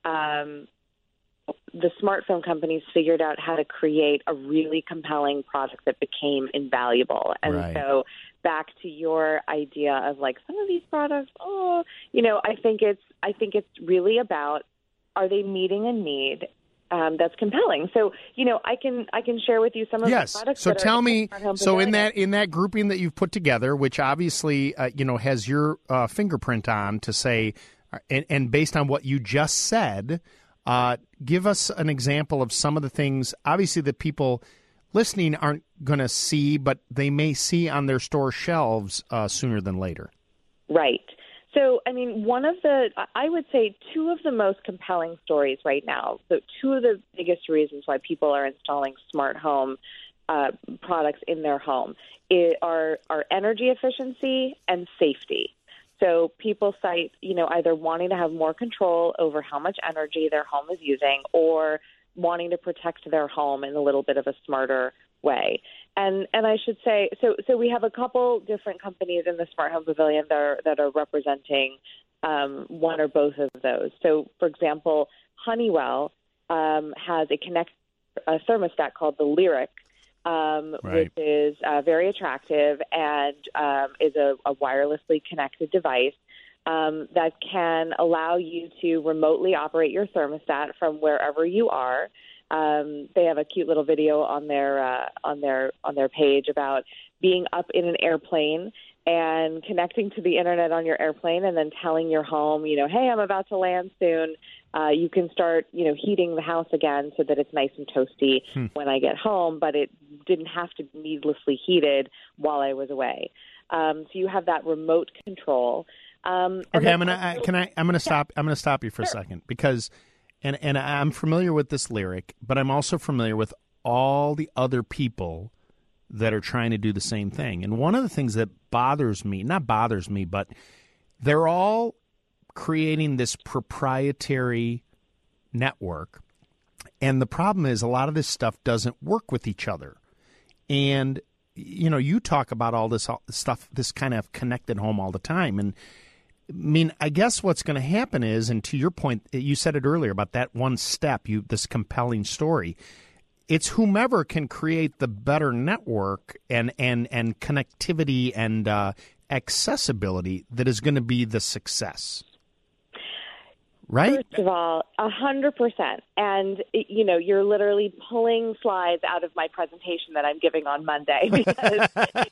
the smartphone companies figured out how to create a really compelling product that became invaluable. And right. So back to your idea of like some of these products, I think it's really about, are they meeting a need that's compelling? So, I can share with you some of the products. So that tell are me, so in that grouping that you've put together, which obviously, has your fingerprint on to say, and based on what you just said, give us an example of some of the things, obviously, that people listening aren't going to see, but they may see on their store shelves sooner than later. Right. So, I mean, I would say two of the most compelling stories right now, so two of the biggest reasons why people are installing smart home products in their home are energy efficiency and safety. So people cite, either wanting to have more control over how much energy their home is using, or wanting to protect their home in a little bit of a smarter way. And I should say, so we have a couple different companies in the Smart Home Pavilion that are representing one or both of those. So, for example, Honeywell has a thermostat called the Lyric, which is very attractive and is a wirelessly connected device that can allow you to remotely operate your thermostat from wherever you are. They have a cute little video on their page about being up in an airplane and connecting to the internet on your airplane, and then telling your home, hey, I'm about to land soon. You can start, heating the house again so that it's nice and toasty when I get home, but it didn't have to be needlessly heated while I was away. So you have that remote control. Okay, I'm gonna stop you for a second, because and I'm familiar with this Lyric, but I'm also familiar with all the other people that are trying to do the same thing. And one of the things that not bothers me, but they're all creating this proprietary network. And the problem is a lot of this stuff doesn't work with each other. And, you talk about all this stuff, this kind of connected home all the time. And I guess what's going to happen is, and to your point, you said it earlier about that one step, this compelling story. It's whomever can create the better network and connectivity and accessibility that is going to be the success. Right? First of all, 100%. And, you're literally pulling slides out of my presentation that I'm giving on Monday, because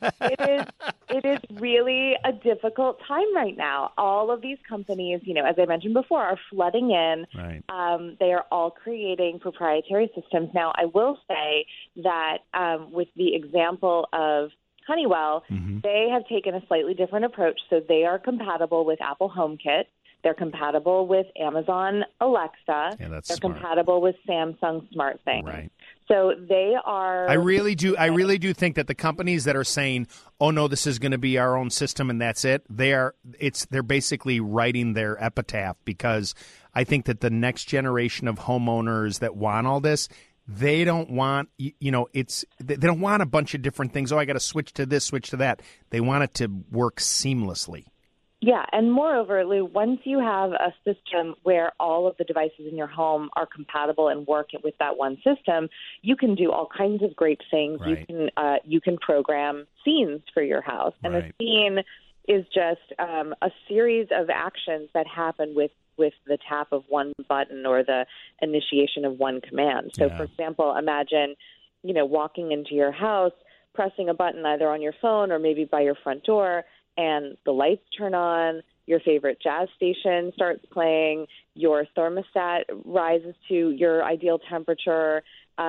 it is really a difficult time right now. All of these companies, as I mentioned before, are flooding in. Right. They are all creating proprietary systems. Now, I will say that with the example of Honeywell, they have taken a slightly different approach. So they are compatible with Apple HomeKit. They're compatible with Amazon Alexa. Yeah, that's They're smart. compatible with Samsung SmartThings. Right. So they are. I really do think that the companies that are saying, "Oh no, this is going to be our own system and that's it," they're basically writing their epitaph, because I think that the next generation of homeowners that want all this, they don't want they don't want a bunch of different things. Oh, I got to switch to this, switch to that. They want it to work seamlessly. Yeah, and moreover, Lou, once you have a system where all of the devices in your home are compatible and work with that one system, you can do all kinds of great things. Right. You can program scenes for your house, and Right. a scene is just a series of actions that happen with the tap of one button or the initiation of one command. So, for example, imagine walking into your house, pressing a button either on your phone or maybe by your front door, and the lights turn on, your favorite jazz station starts playing, your thermostat rises to your ideal temperature,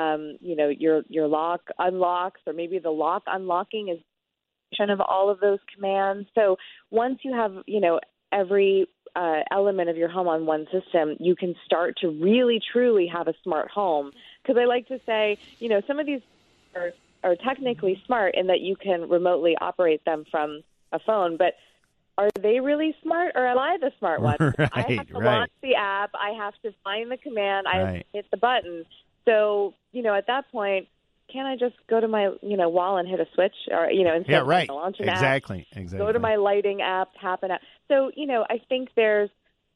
your lock unlocks, or maybe the lock unlocking is of all of those commands. So once you have, every element of your home on one system, you can start to really, truly have a smart home. Because I like to say, some of these are technically smart in that you can remotely operate them from a phone, but are they really smart, or am I the smart one? I have to launch the app. I have to find the command. I have to hit the button. So, at that point, can't I just go to my, wall and hit a switch, or, instead of launch an app? Exactly. Go to my lighting app, tap an app. So, I think there's,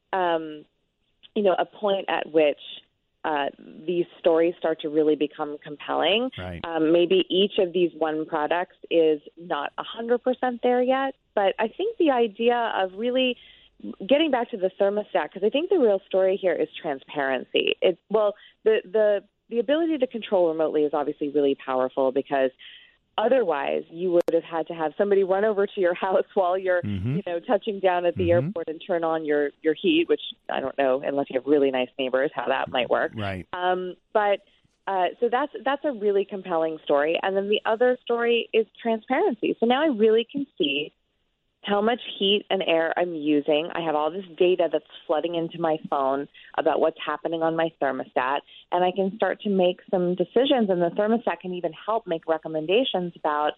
a point at which these stories start to really become compelling. Right. Maybe each of these one products is not 100% there yet, but I think the idea of really getting back to the thermostat, because I think the real story here is transparency. The ability to control remotely is obviously really powerful, because otherwise you would have had to have somebody run over to your house while you're, touching down at the airport and turn on your heat, which I don't know, unless you have really nice neighbors, how that might work. Right. So that's a really compelling story. And then the other story is transparency. So now I really can see how much heat and air I'm using. I have all this data that's flooding into my phone about what's happening on my thermostat, and I can start to make some decisions, and the thermostat can even help make recommendations about,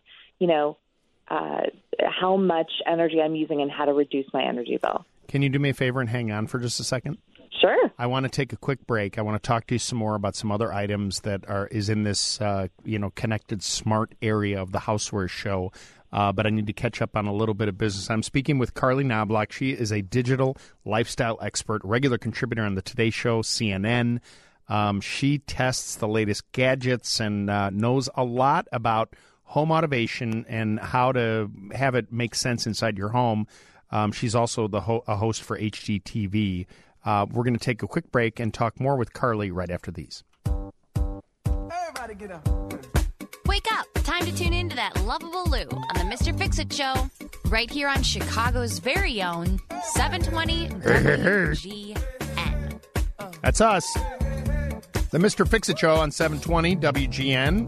how much energy I'm using and how to reduce my energy bill. Can you do me a favor and hang on for just a second? Sure. I want to take a quick break. I want to talk to you some more about some other items that is in this connected smart area of the Housewares show. But I need to catch up on a little bit of business. I'm speaking with Carly Knobloch. She is a digital lifestyle expert, regular contributor on the Today Show, CNN. She tests the latest gadgets and knows a lot about home automation and how to have it make sense inside your home. She's also a host for HGTV. We're going to take a quick break and talk more with Carly right after these. Everybody get up. Wake up. Time to tune in to that lovable Lou on the Mr. Fix-It Show, right here on Chicago's very own 720 WGN. That's us. The Mr. Fix-It Show on 720 WGN.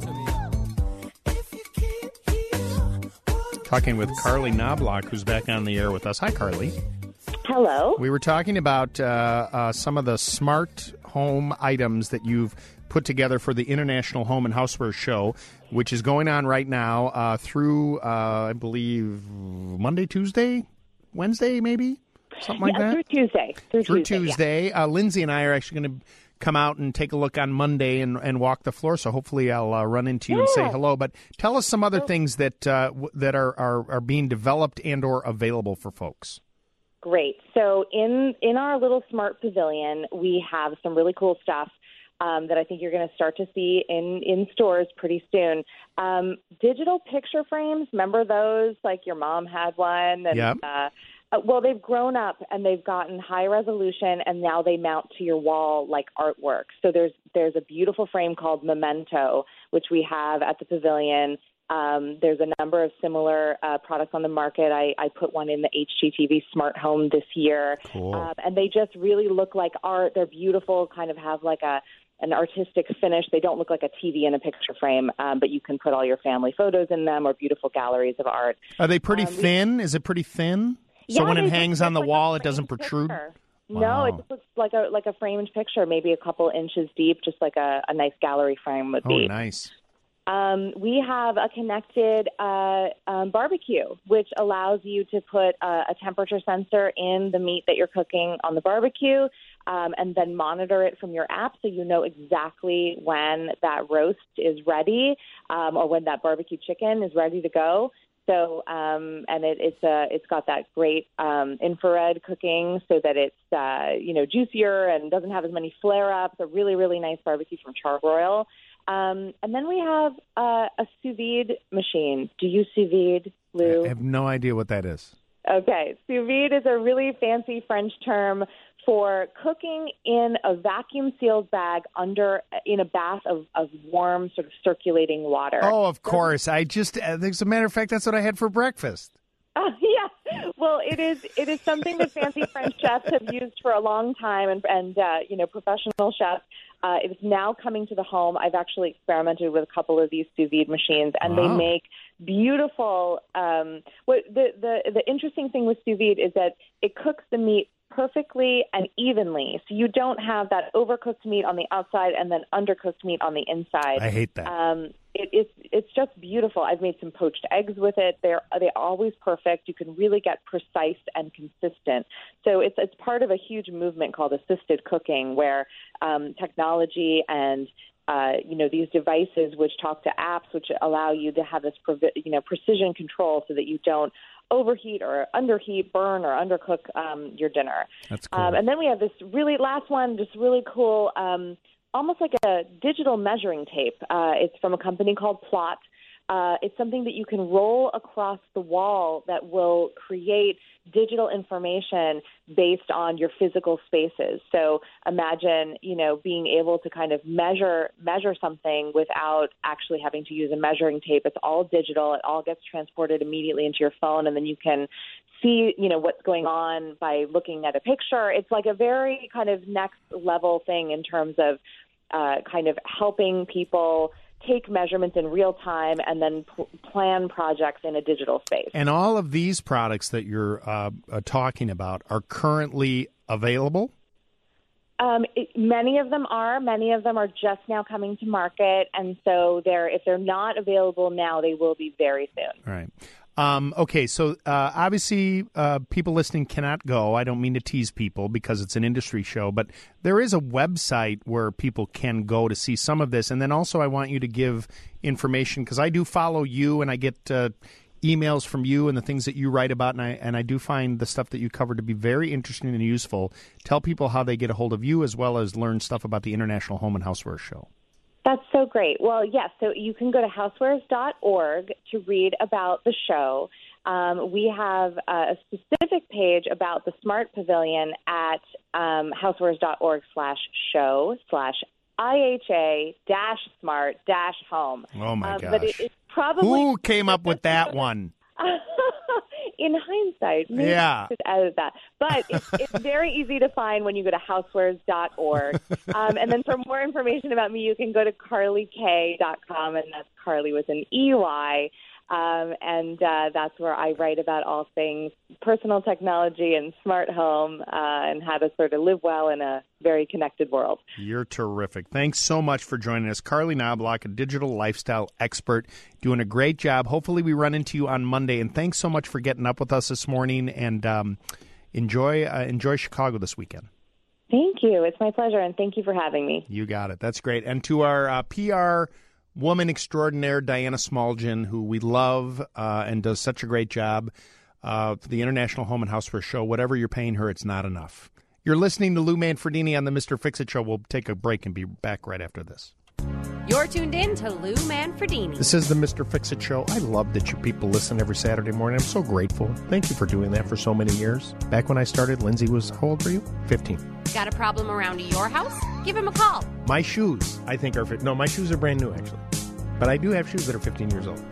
Talking with Carly Knobloch, who's back on the air with us. Hi, Carly. Hello. We were talking about some of the smart home items that you've put together for the International Home and Housewares Show, which is going on right now through, I believe, Monday, Tuesday, Wednesday, maybe? Something like that? Through Tuesday. Through Tuesday. Yeah. Lindsay and I are actually going to come out and take a look on Monday and walk the floor, so hopefully I'll run into you and say hello. But tell us some other things that are being developed and or available for folks. Great. So in our little smart pavilion, we have some really cool stuff that I think you're going to start to see in stores pretty soon. Digital picture frames, remember those? Like your mom had one. And, yep. Well, they've grown up and they've gotten high resolution, and now they mount to your wall like artwork. So there's a beautiful frame called Memento, which we have at the pavilion. There's a number of similar products on the market. I put one in the HGTV Smart Home this year. Cool. And they just really look like art. They're beautiful, kind of have like an artistic finish. They don't look like a TV in a picture frame, but you can put all your family photos in them or beautiful galleries of art. Are they pretty thin? Is it pretty thin? So when it hangs on the wall, it doesn't protrude? No, Wow. it just looks like a framed picture, maybe a couple inches deep, just like a nice gallery frame would be. Oh, nice. We have a connected barbecue, which allows you to put a temperature sensor in the meat that you're cooking on the barbecue, and then monitor it from your app so you know exactly when that roast is ready, or when that barbecue chicken is ready to go. So, and it's got that great infrared cooking so that it's juicier and doesn't have as many flare-ups. A really, really nice barbecue from Char-Broil. And then we have a sous vide machine. Do you sous vide, Lou? I have no idea what that is. Okay. Sous vide is a really fancy French term for cooking in a vacuum-sealed bag in a bath of warm, sort of circulating water. Oh, of course. As a matter of fact, that's what I had for breakfast. Yeah. Well, it is something that fancy French chefs have used for a long time, and professional chefs. It is now coming to the home. I've actually experimented with a couple of these sous vide machines, and they make beautiful. The interesting thing with sous vide is that it cooks the meat perfectly and evenly, so you don't have that overcooked meat on the outside and then undercooked meat on the inside. I hate that. It's just beautiful. I've made some poached eggs with it. They're always perfect. You can really get precise and consistent. So it's part of a huge movement called assisted cooking, where technology and these devices which talk to apps which allow you to have this precision control so that you don't overheat or underheat, burn or undercook your dinner. That's cool. And then we have this really last one, just really cool, almost like a digital measuring tape. It's from a company called Plot. It's something that you can roll across the wall that will create digital information based on your physical spaces. So imagine, being able to kind of measure something without actually having to use a measuring tape. It's all digital. It all gets transported immediately into your phone, and then you can see, what's going on by looking at a picture. It's like a very kind of next level thing in terms of kind of helping people take measurements in real time and then plan projects in a digital space. And all of these products that you're talking about are currently available? Many of them are. Many of them are just now coming to market. And so if they're not available now, they will be very soon. All right. Okay, so obviously people listening cannot go. I don't mean to tease people because it's an industry show, but there is a website where people can go to see some of this. And then also I want you to give information because I do follow you and I get emails from you and the things that you write about, and I do find the stuff that you cover to be very interesting and useful. Tell people how they get a hold of you as well as learn stuff about the International Home and Housewares Show. That's so great. Well, yes, so you can go to housewares.org to read about the show. We have a specific page about the Smart Pavilion at housewares.org/show/IHA-smart-home. Oh, my gosh. But it's probably... Who came up with that one? In hindsight, maybe I should edit that. But it's very easy to find when you go to housewares.org. And then for more information about me, you can go to carlyk.com, and that's Carly with an EY. And that's where I write about all things personal technology and smart home and how to sort of live well in a very connected world. You're terrific. Thanks so much for joining us. Carly Knobloch, a digital lifestyle expert, doing a great job. Hopefully we run into you on Monday. And thanks so much for getting up with us this morning. And enjoy Chicago this weekend. Thank you. It's my pleasure. And thank you for having me. You got it. That's great. And to our PR woman extraordinaire, Diana Smallgin, who we love and does such a great job for the International Home and Housewares Show. Whatever you're paying her, it's not enough. You're listening to Lou Manfredini on the Mr. Fix-It Show. We'll take a break and be back right after this. You're tuned in to Lou Manfredini. This is the Mr. Fix-It Show. I love that you people listen every Saturday morning. I'm so grateful. Thank you for doing that for so many years. Back when I started, Lindsay was, how old were you? 15. Got a problem around your house? Give him a call. My shoes, I think, are no, my shoes are brand new, actually. But I do have shoes that are 15 years old.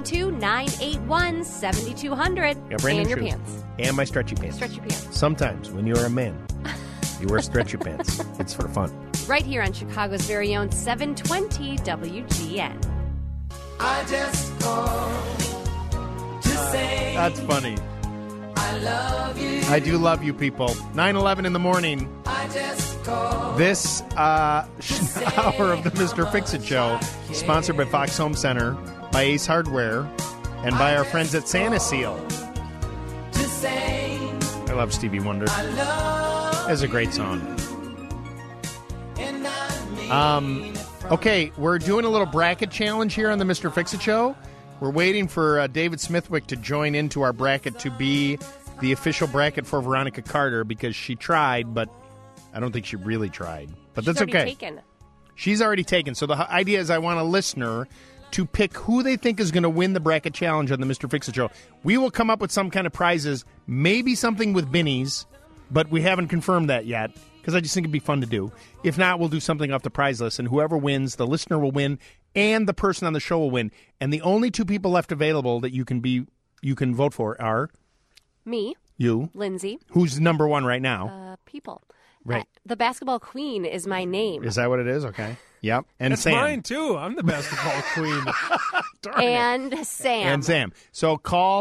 312-981-7200. Yeah, brand and new your shoes. pants. And my stretchy pants. Stretchy pants. Sometimes, when you're a man, you wear stretchy pants. It's for fun. Right here on Chicago's very own 720 WGN. I just called to say That's funny. I love you. I do love you people. 9:11 in the morning. I just called. This hour of the Mr. Fix-It Show, sponsored by Fox Home Center, by Ace Hardware, and by our friends at Santa Seal. To say I love Stevie Wonder. I love That's a great song. and I mean Okay, we're doing a little bracket challenge here on the Mr. Fix-It Show. We're waiting for David Smithwick to join into our bracket to be the official bracket for Veronica Carter because she tried, but I don't think she really tried. But that's She's already okay. taken. She's already taken. So the idea is I want a listener to pick who they think is going to win the bracket challenge on the Mr. Fix-It Show. We will come up with some kind of prizes, maybe something with Binnies, but we haven't confirmed that yet because I just think it'd be fun to do. If not, we'll do something off the prize list, and whoever wins, the listener will win, and the person on the show will win. And the only two people left available that you can vote for are Me. you, Lindsay. who's number one right now. People. Right. The basketball queen is my name. Is that what it is? Okay. Yep. And That's Sam. mine, too. I'm the basketball queen. And Sam. And Sam. So call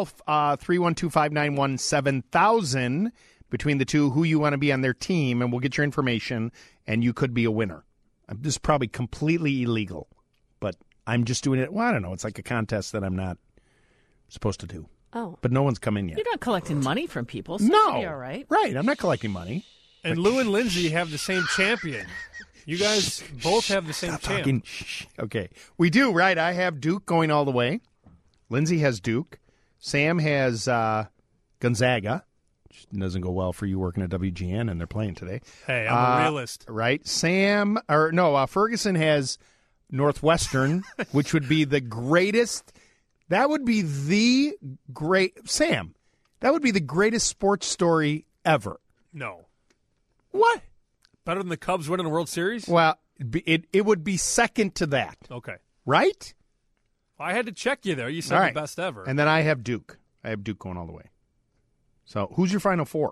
312-591-7000 between the two who you want to be on their team, and we'll get your information, and you could be a winner. This is probably completely illegal, but I'm just doing it. Well, I don't know. It's like a contest that I'm not supposed to do. Oh. But no one's come in yet. You're not collecting money from people, so No. it'll be all right. Right. I'm not collecting money. And Lou and Lindsay have the same champion. You guys both have the same champ. Talking. Shh. Okay. We do, right? I have Duke going all the way. Lindsay has Duke. Sam has Gonzaga. Which doesn't go well for you working at WGN, and they're playing today. Hey, I'm a realist. Right? Ferguson has Northwestern, which would be the greatest. That would be the great. Sam, that would be the greatest sports story ever. No. What? Better than the Cubs winning the World Series? Well, it would be second to that. Okay. Right? I had to check you there. You said All right. the best ever. And then I have Duke. I have Duke going all the way. So who's your final four?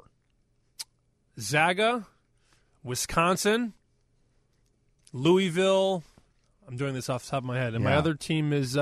Zaga, Wisconsin, Louisville. I'm doing this off the top of my head. And my Yeah. other team is,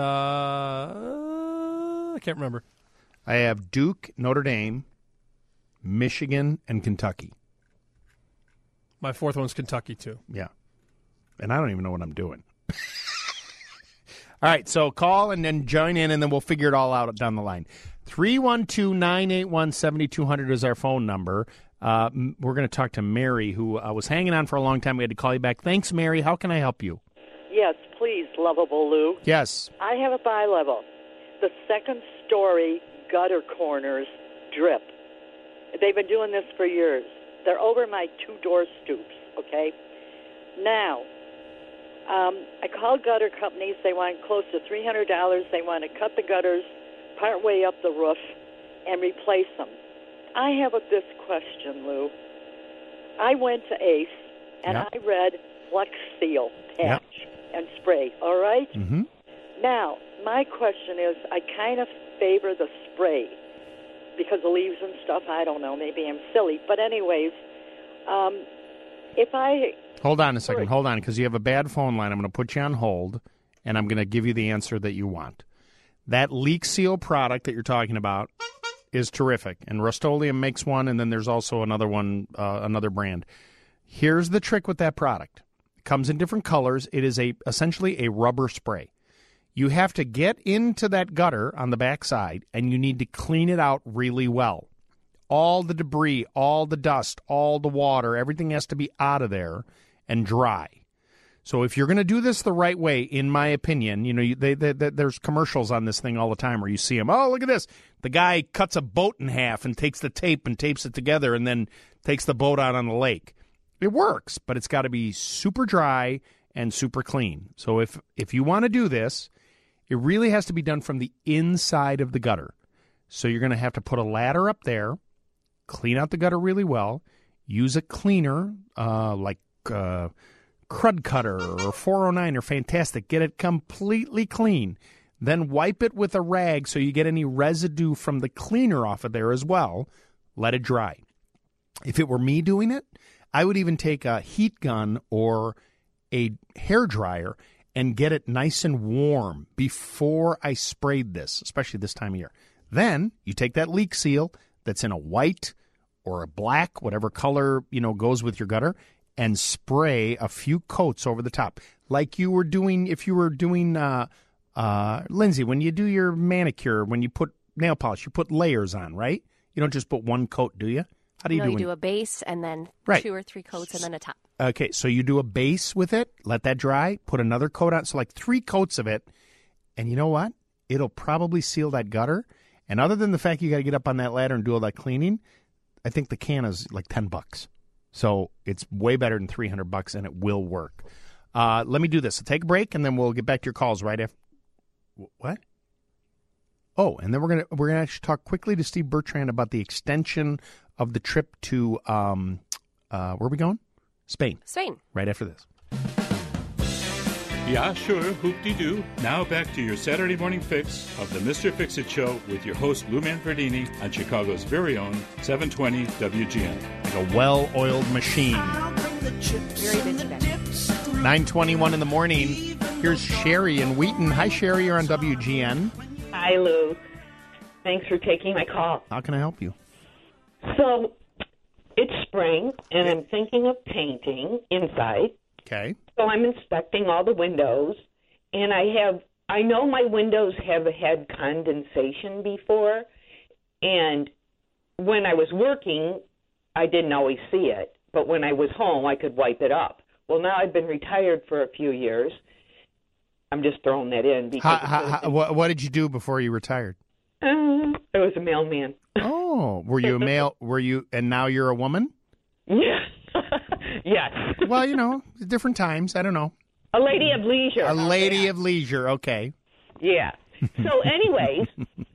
I can't remember. I have Duke, Notre Dame, Michigan, and Kentucky. My fourth one's Kentucky, too. Yeah. And I don't even know what I'm doing. All right, so call and then join in, and then we'll figure it all out down the line. 312-981-7200 is our phone number. We're going to talk to Mary, who was hanging on for a long time. We had to call you back. Thanks, Mary. How can I help you? Yes, please, lovable Lou. Yes. I have a bi-level. The second-story gutter corners drip. They've been doing this for years. They're over my two-door stoops, okay? Now, I called gutter companies. They want close to $300. They want to cut the gutters partway up the roof and replace them. I have this question, Lou. I went to Ace, and I read Flex Seal patch and spray, all right? Mm-hmm. Now, my question is, I kind of favor the spray because of leaves and stuff. I don't know. Maybe I'm silly. But anyways, if I... Hold on a second. Hold on, because you have a bad phone line. I'm going to put you on hold, and I'm going to give you the answer that you want. That Leak Seal product that you're talking about is terrific, and Rust-Oleum makes one, and then there's also another one, another brand. Here's the trick with that product. It comes in different colors. It is essentially a rubber spray. You have to get into that gutter on the back side, and you need to clean it out really well. All the debris, all the dust, all the water, everything has to be out of there and dry. So if you're going to do this the right way, in my opinion, you know, there's commercials on this thing all the time where you see them. Oh, look at this. The guy cuts a boat in half and takes the tape and tapes it together and then takes the boat out on the lake. It works, but it's got to be super dry and super clean. So if you want to do this, it really has to be done from the inside of the gutter. So you're going to have to put a ladder up there, clean out the gutter really well, use a cleaner like Crud Cutter or 409 are fantastic. Get it completely clean. Then wipe it with a rag so you get any residue from the cleaner off of there as well. Let it dry. If it were me doing it, I would even take a heat gun or a hair dryer and get it nice and warm before I sprayed this, especially this time of year. Then you take that leak seal that's in a white or a black, whatever color, you know, goes with your gutter, and spray a few coats over the top. Like you were doing, if you were doing, Lindsay, when you do your manicure, when you put nail polish, you put layers on, right? You don't just put one coat, do you? How do you do it? No, you do a base and then 2 or 3 coats and then a top. Okay, so you do a base with it, let that dry, put another coat on, so like 3 coats of it, and you know what? It'll probably seal that gutter. And other than the fact you got to get up on that ladder and do all that cleaning, I think the can is like $10. So it's way better than $300, and it will work. Let me do this. So take a break, and then we'll get back to your calls right after. What? Oh, and then we're gonna actually talk quickly to Steve Bertrand about the extension of the trip to where are we going? Spain. Spain. Right after this. Yeah, sure, hoop-de-doo. Now back to your Saturday morning fix of the Mr. Fix-It Show with your host, Lou Manfredini, on Chicago's very own 720 WGN. Like a well-oiled machine. Very busy day. 9:21 in the morning. Here's Sherry in Wheaton. Hi, Sherry. You're on WGN. Hi, Lou. Thanks for taking my call. How can I help you? So, it's spring, and I'm thinking of painting inside. Okay. So I'm inspecting all the windows, and I know my windows have had condensation before, and when I was working, I didn't always see it, but when I was home, I could wipe it up. Well, now I've been retired for a few years. I'm just throwing that in. Because what did you do before you retired? I was a mailman. Oh, were you a male? And now you're a woman? Yeah. Yes. Well, you know, different times. I don't know. A lady of leisure. A lady of leisure. Okay. Yeah. So, anyways,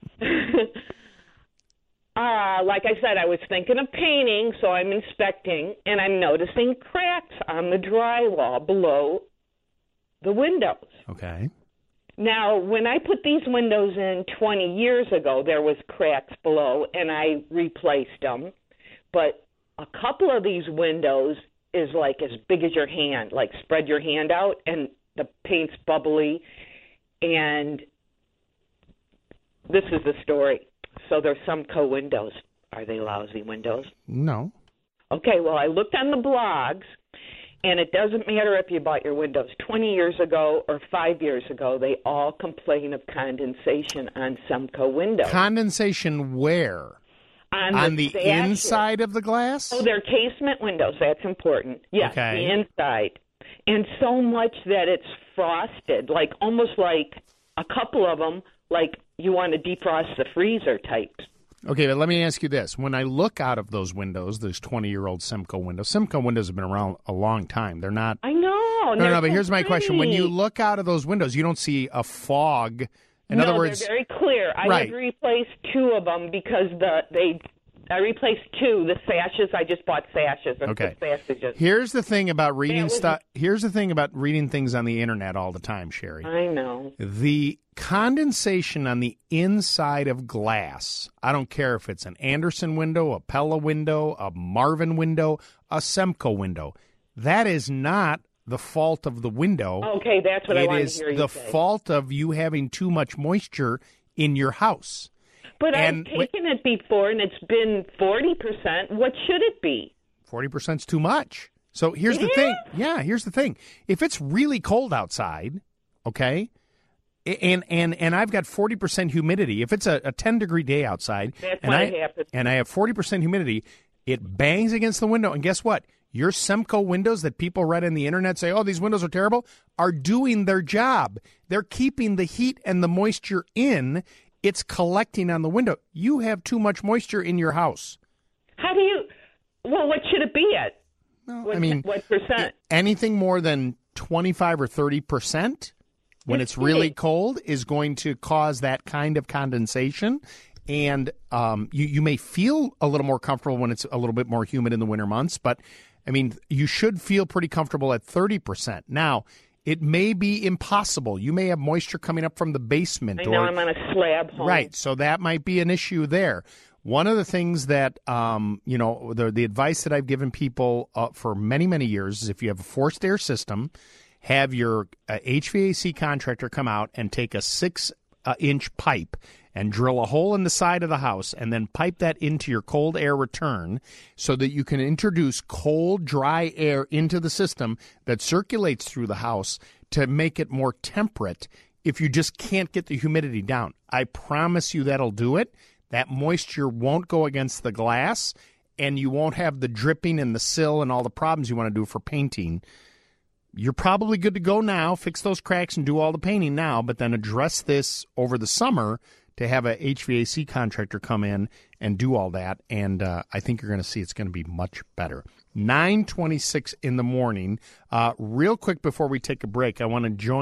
like I said, I was thinking of painting, so I'm inspecting, and I'm noticing cracks on the drywall below the windows. Okay. Now, when I put these windows in 20 years ago, there was cracks below, and I replaced them. But a couple of these windows is like as big as your hand, like spread your hand out, and the paint's bubbly. And this is the story. So there's Sumco windows. Are they lousy windows? No. Okay, well, I looked on the blogs, And it doesn't matter if you bought your windows 20 years ago or 5 years ago, they all complain of condensation on Semco windows. Condensation where? On the inside of the glass? Oh, they're casement windows. That's important. Yes, Okay. the inside. And so much that it's frosted, like almost like a couple of them, like you want to defrost the freezer type. Okay, but let me ask you this. When I look out of those windows, those 20-year-old Semco windows have been around a long time. They're not... I know. No, but here's my question. When you look out of those windows, you don't see a fog. In other words... they're very clear. I Right. had replaced 2 of them because I replaced 2. The sashes, I just bought sashes. Okay. Sashes. Here's the thing about reading stuff. Here's the thing about reading things on the internet all the time, Sherry. I know. The condensation on the inside of glass, I don't care if it's an Anderson window, a Pella window, a Marvin window, a Semco window, that is not the fault of the window. Okay, that's what I wanted It to is hear you the say. fault of you having too much moisture in your house. But And I've taken it before, and it's been 40%. What should it be? 40% is too much. So here's the thing. Yeah, here's the thing. If it's really cold outside, okay, and I've got 40% humidity. If it's a 10-degree day outside, That's and when I it happens. and I have 40% humidity, it bangs against the window. And guess what? Your Semco windows that people read on the internet say, "Oh, these windows are terrible," are doing their job. They're keeping the heat and the moisture in. It's collecting on the window. You have too much moisture in your house. How do you? Well, what should it be at? What percent? Anything more than 25 or 30% when it's really cold is going to cause that kind of condensation. And you may feel a little more comfortable when it's a little bit more humid in the winter months. But, I mean, you should feel pretty comfortable at 30%. Now, it may be impossible. You may have moisture coming up from the basement. I know I'm on a slab home. Right, so that might be an issue there. One of the things that, the advice that I've given people for many, many years is if you have a forced air system, have your HVAC contractor come out and take a 6-inch pipe and drill a hole in the side of the house and then pipe that into your cold air return so that you can introduce cold, dry air into the system that circulates through the house to make it more temperate if you just can't get the humidity down. I promise you that'll do it. That moisture won't go against the glass, and you won't have the dripping and the sill and all the problems you want to do for painting. You're probably good to go now. Fix those cracks and do all the painting now, but then address this over the summer to have a HVAC contractor come in and do all that, and I think you're going to see it's going to be much better. 9:26 in the morning. Real quick before we take a break, I want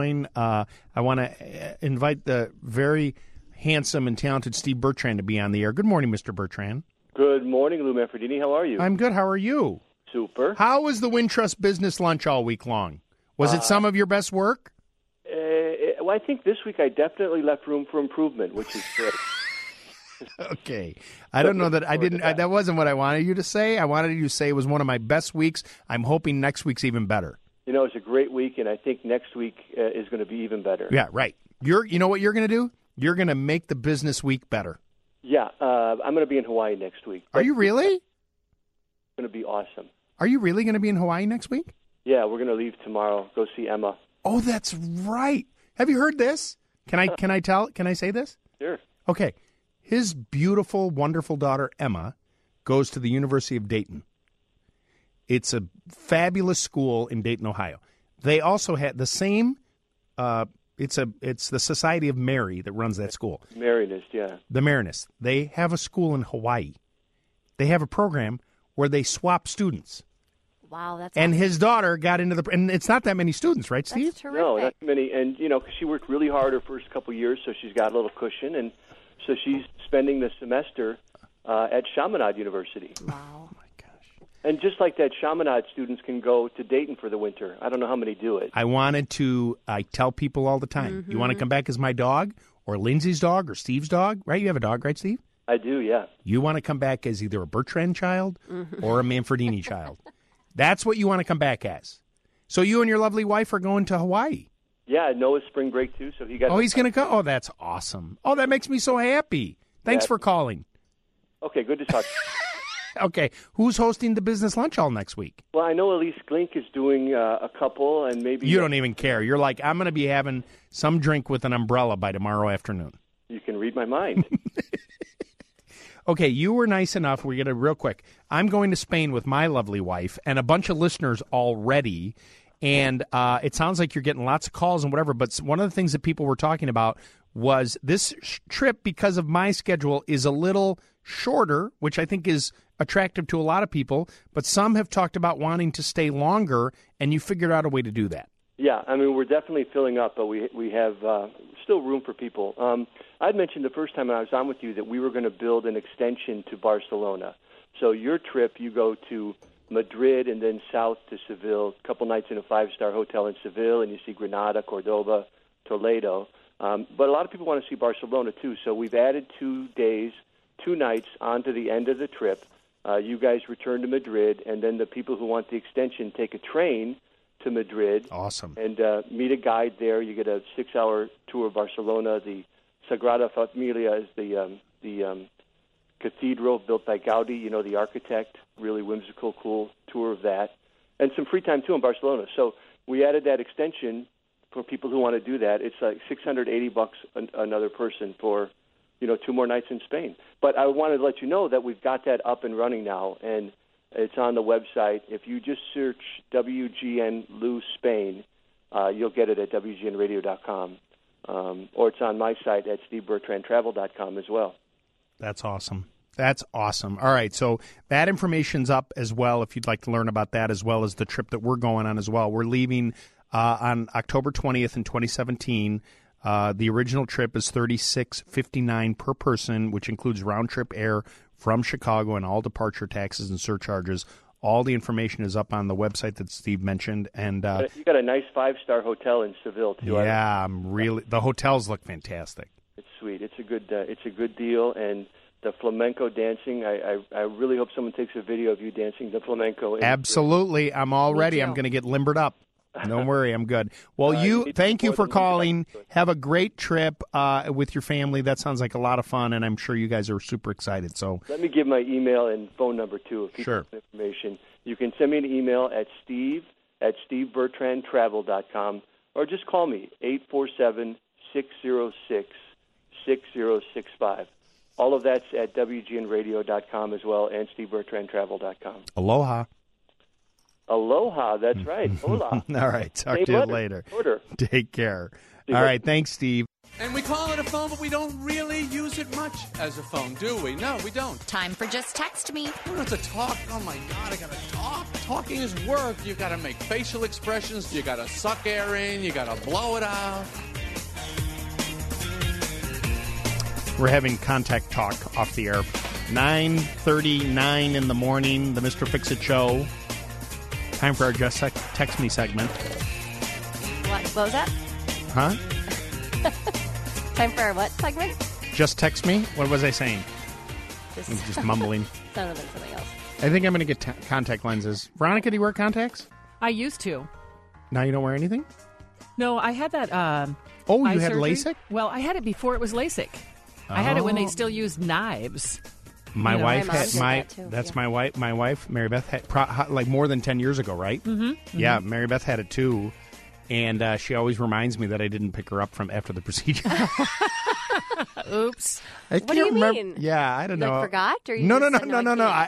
to invite the very handsome and talented Steve Bertrand to be on the air. Good morning, Mr. Bertrand. Good morning, Lou Manfredini. How are you? I'm good. How are you? Super. How was the Wintrust Business Lunch all week long? Was it some of your best work? Well, I think this week I definitely left room for improvement, which is great. Okay. I don't know that I didn't. That wasn't what I wanted you to say. I wanted you to say it was one of my best weeks. I'm hoping next week's even better. You know, it's a great week, and I think next week is going to be even better. Yeah, right. You know what you're going to do? You're going to make the business week better. Yeah, I'm going to be in Hawaii next week. Are you really? It's going to be awesome. Are you really going to be in Hawaii next week? Yeah, we're going to leave tomorrow, go see Emma. Oh, that's right. Have you heard this? Can I say this? Sure. Okay. His beautiful, wonderful daughter, Emma, goes to the University of Dayton. It's a fabulous school in Dayton, Ohio. They also had the same, it's the Society of Mary that runs that school. Marinist, yeah. The Marinists. They have a school in Hawaii. They have a program where they swap students. Wow, that's and awesome. his daughter got into the, and it's not that many students, right, Steve? That's terrific. No, not many. And, you know, she worked really hard her first couple of years, so she's got a little cushion. And so she's spending the semester at Chaminade University. Wow. And just like that, Chaminade students can go to Dayton for the winter. I don't know how many do it. I tell people all the time, you want to come back as my dog or Lindsay's dog or Steve's dog, right? You have a dog, right, Steve? I do, yeah. You want to come back as either a Bertrand child or a Manfredini child. That's what you want to come back as. So you and your lovely wife are going to Hawaii. Yeah, Noah's spring break, too, so he got... Oh, he's going to go? Oh, that's awesome. Oh, that makes me so happy. Thanks for calling. Okay, good to talk. Okay. Who's hosting the business lunch all next week? Well, I know Elise Glink is doing a couple, and maybe You don't even care. You're like, I'm going to be having some drink with an umbrella by tomorrow afternoon. You can read my mind. Okay, you were nice enough. We get it real quick. I'm going to Spain with my lovely wife and a bunch of listeners already. And it sounds like you're getting lots of calls and whatever. But one of the things that people were talking about was this trip, because of my schedule, is a little shorter, which I think is attractive to a lot of people. But some have talked about wanting to stay longer, and you figured out a way to do that. Yeah, I mean, we're definitely filling up, but we have still room for people. I'd mentioned the first time I was on with you that we were going to build an extension to Barcelona. So your trip, you go to Madrid and then south to Seville, a couple nights in a five-star hotel in Seville, and you see Granada, Cordoba, Toledo. But a lot of people want to see Barcelona, too. So we've added 2 days, 2 nights onto the end of the trip. You guys return to Madrid, and then the people who want the extension take a train to Madrid. Awesome. And meet a guide there. You get a 6-hour tour of Barcelona. The Sagrada Familia is the cathedral built by Gaudi, you know, the architect. Really whimsical, cool tour of that. And some free time, too, in Barcelona. So we added that extension for people who want to do that. It's like $680 another person for, 2 more nights in Spain. But I wanted to let you know that we've got that up and running now, and it's on the website. If you just search WGN Lou Spain, you'll get it at WGNradio.com. Or it's on my site at SteveBertrandTravel.com as well. That's awesome. That's awesome. All right, so that information's up as well if you'd like to learn about that, as well as the trip that we're going on as well. We're leaving on October 20th in 2017. The original trip is $36.59 per person, which includes round-trip air from Chicago and all departure taxes and surcharges. All the information is up on the website that Steve mentioned. And you got a nice 5-star hotel in Seville, too. Yeah, the hotels look fantastic. It's sweet. It's a good deal, and the flamenco dancing. I really hope someone takes a video of you dancing the flamenco. Absolutely, I'm all ready. I'm going to get limbered up. Don't worry, I'm good. Well, thank you for calling. Have a great trip with your family. That sounds like a lot of fun, and I'm sure you guys are super excited. So let me give my email and phone number too. If you sure. want information, you can send me an email at steve@stevebertrandtravel.com, or just call me 847-606-6065. All of that's at WGNradio.com as well, and SteveBertrandTravel.com. Aloha. Aloha, that's right. Hola. All right, talk to you later. Take care. All right, thanks, Steve. And we call it a phone, but we don't really use it much as a phone, do we? No, we don't. Time for Just Text Me. You don't have to talk. Oh, my God, I got to talk. Talking is work. You got to make facial expressions. You got to suck air in. You got to blow it out. We're having contact talk off the air. 9:39 in the morning, the Mr. Fix-It Show. Time for our Just Text Me segment. What was that? Huh? Time for our what segment? Just Text Me? What was I saying? Just mumbling. Sounded like something else. I think I'm going to get contact lenses. Veronica, do you wear contacts? I used to. Now you don't wear anything? No, I had that you eye had surgery. LASIK? Well, I had it before it was LASIK. I had it when they still used knives. My wife had That's my wife. My wife, Mary Beth, had like more than 10 years ago, right? Mm-hmm. Yeah, Mary Beth had it too, and she always reminds me that I didn't pick her up from after the procedure. Oops. What do you mean? Yeah, I don't You, know. forgot? Or you No. just said,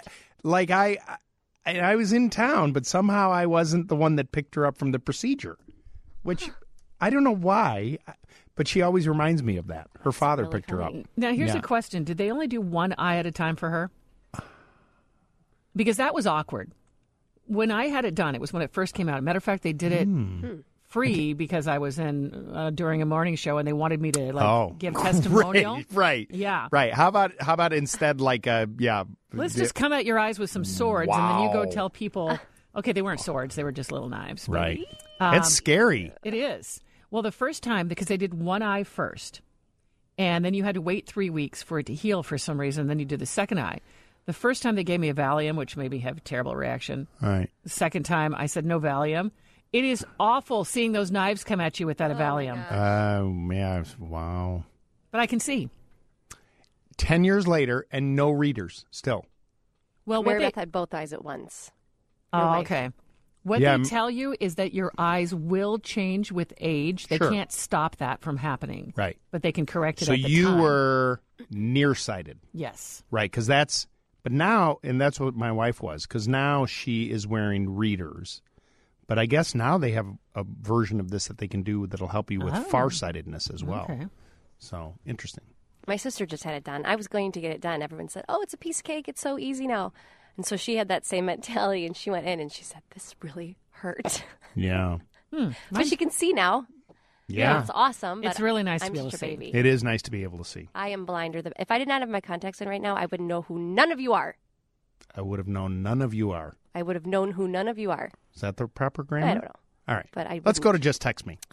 I was in town, but somehow I wasn't the one that picked her up from the procedure, which I don't know why. But she always reminds me of that. Her father picked her up. Now, here's a question. Did they only do one eye at a time for her? Because that was awkward. When I had it done, it was when it first came out. Matter of fact, they did it free because I was in during a morning show, and they wanted me to give testimonial. Right. Yeah. Right. How about instead let's just come at your eyes with some swords, and then you go tell people, okay, they weren't swords. They were just little knives. But, right. It's scary. It is. Well, the first time, because they did one eye first, and then you had to wait 3 weeks for it to heal for some reason, then you did the second eye. The first time they gave me a Valium, which made me have a terrible reaction. All right. The second time, I said, no Valium. It is awful seeing those knives come at you without a Valium. Yeah, wow. But I can see. 10 years later, and no readers still. Well, Mary Beth had both eyes at once. Your Oh, wife. okay. What Yeah, they tell you is that your eyes will change with age. They Sure. can't stop that from happening. Right. But they can correct it So at the you time. were nearsighted. Yes. Right, because but now, and that's what my wife was, because now she is wearing readers. But I guess now they have a version of this that they can do that'll help you with Oh. farsightedness as well. Okay. So, interesting. My sister just had it done. I was going to get it done. Everyone said, "Oh, it's a piece of cake. It's so easy now." And so she had that same mentality, and she went in and she said, "This really hurt." Yeah. But she can see now. Yeah. It's awesome. But It's really nice to I'm be able just to a see. baby. It is nice to be able to see. I am blinder. If I did not have my contacts in right now, I would know who none of you are. I would have known none of you are. I would have known who none of you are. Is that the proper grammar? I don't know. All right. But I Let's go to wouldn't. Just Text Me.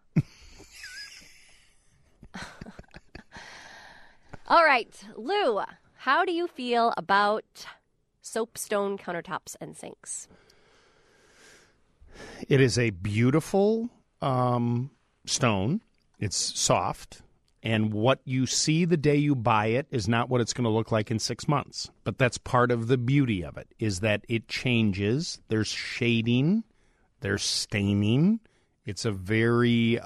All right, Lou, how do you feel about soapstone countertops and sinks? It is a beautiful stone. It's soft. And what you see the day you buy it is not what it's going to look like in 6 months. But that's part of the beauty of it, is that it changes. There's shading. There's staining. It's a very...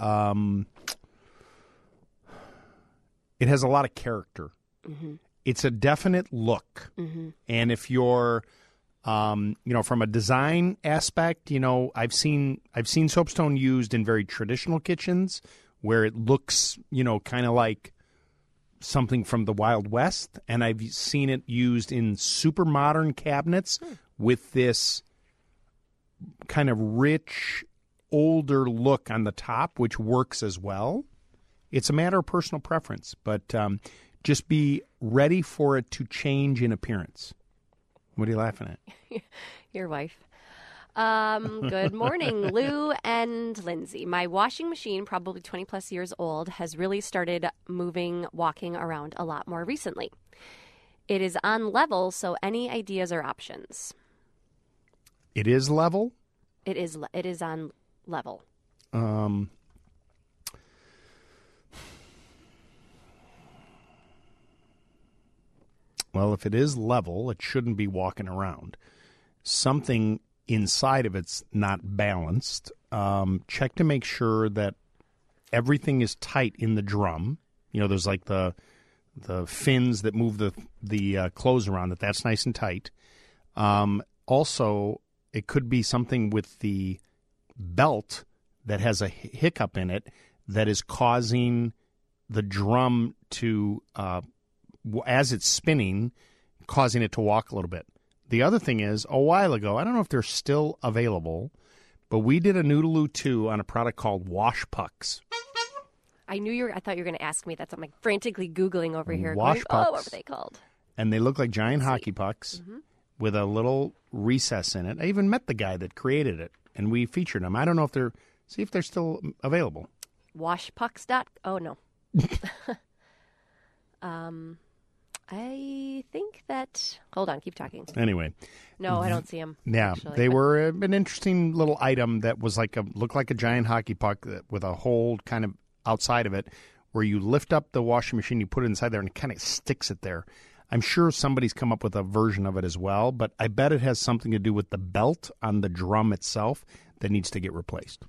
it has a lot of character. Mm-hmm. It's a definite look. Mm-hmm. And if you're... from a design aspect, I've seen soapstone used in very traditional kitchens where it looks, kind of like something from the Wild West. And I've seen it used in super modern cabinets with this kind of rich, older look on the top, which works as well. It's a matter of personal preference, but just be ready for it to change in appearance. What are you laughing at? Your wife. Good morning, Lou and Lindsay. My washing machine, probably 20 plus years old, has really started walking around a lot more recently. It is on level, so any ideas or options? It is level? It is on level. Well, if it is level, it shouldn't be walking around. Something inside of it's not balanced. Check to make sure that everything is tight in the drum. There's like the fins that move the clothes around. That's nice and tight. Also, it could be something with the belt that has a hiccup in it that is causing the drum to, as it's spinning, causing it to walk a little bit. The other thing is, a while ago, I don't know if they're still available, but we did a Noodaloo 2 on a product called Wash Pucks. I thought you were going to ask me. That's I'm like frantically Googling over here. Wash going, pucks. what were they called? And they look like giant hockey pucks with a little recess in it. I even met the guy that created it, and we featured them. I don't know if they're still available. Washpucks. Oh, no. I think that... Hold on, keep talking. Anyway. No, I don't see them. Yeah, they were an interesting little item that was looked like a giant hockey puck with a hole kind of outside of it where you lift up the washing machine, you put it inside there, and it kind of sticks it there. I'm sure somebody's come up with a version of it as well, but I bet it has something to do with the belt on the drum itself that needs to get replaced.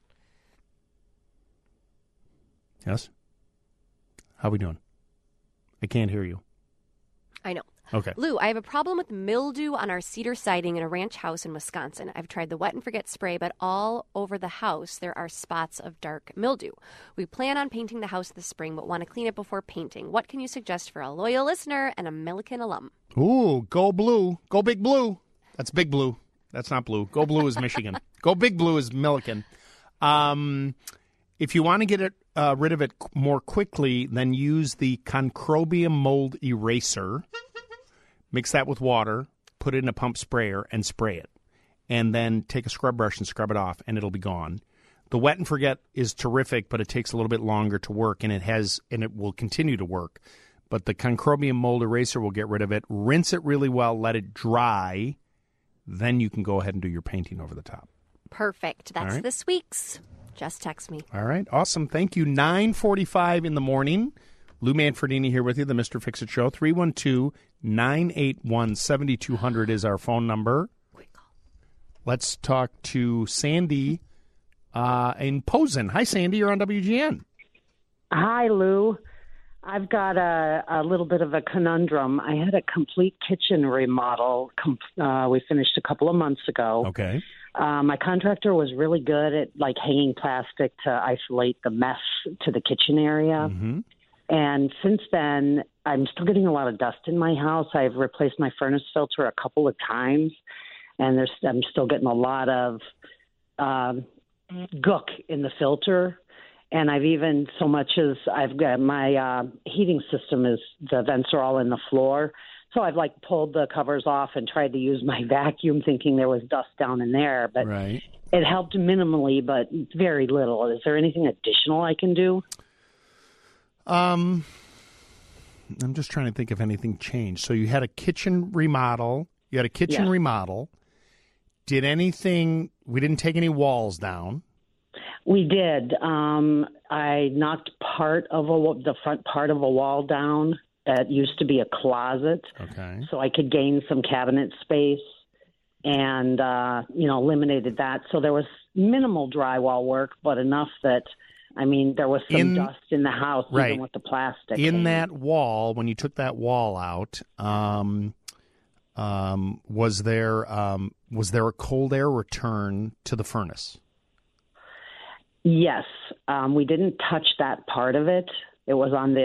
Yes? How we doing? I can't hear you. I know. Okay. Lou, I have a problem with mildew on our cedar siding in a ranch house in Wisconsin. I've tried the Wet and Forget spray, but all over the house there are spots of dark mildew. We plan on painting the house this spring, but want to clean it before painting. What can you suggest for a loyal listener and a Milliken alum? Ooh, go blue. Go Big Blue. That's Big Blue. That's not blue. Go Blue is Michigan. Go Big Blue is Milliken. If you want to get rid of it more quickly, then use the Concrobium mold eraser. Mix that with water, put it in a pump sprayer, and spray it. And then take a scrub brush and scrub it off, and it'll be gone. The Wet and Forget is terrific, but it takes a little bit longer to work, and it will continue to work. But the Concrobium mold eraser will get rid of it. Rinse it really well, let it dry. Then you can go ahead and do your painting over the top. Perfect. That's All right. this week's Just Text Me. All right, awesome. Thank you. 9:45 in the morning. Lou Manfredini here with you, the Mr. Fix-It Show. 312-981-7200 is our phone number. Let's talk to Sandy in Posen. Hi, Sandy. You're on WGN. Hi, Lou. I've got a little bit of a conundrum. I had a complete kitchen remodel. We finished a couple of months ago. Okay. My contractor was really good at hanging plastic to isolate the mess to the kitchen area. Mm-hmm. And since then, I'm still getting a lot of dust in my house. I've replaced my furnace filter a couple of times, and I'm still getting a lot of gook in the filter. And I've even, so much as I've got my heating system the vents are all in the floor. So I've pulled the covers off and tried to use my vacuum thinking there was dust down in there. But right. It helped minimally, but very little. Is there anything additional I can do? I'm just trying to think if anything changed. So you had a kitchen remodel. Remodel. Did anything, we didn't take any walls down. We did. I knocked the front part of a wall down. That used to be a closet. Okay. So I could gain some cabinet space and, eliminated that. So there was minimal drywall work, but enough that, there was some dust in the house, right. even with the plastic. In that wall, when you took that wall out, was there a cold air return to the furnace? Yes. We didn't touch that part of it. It was on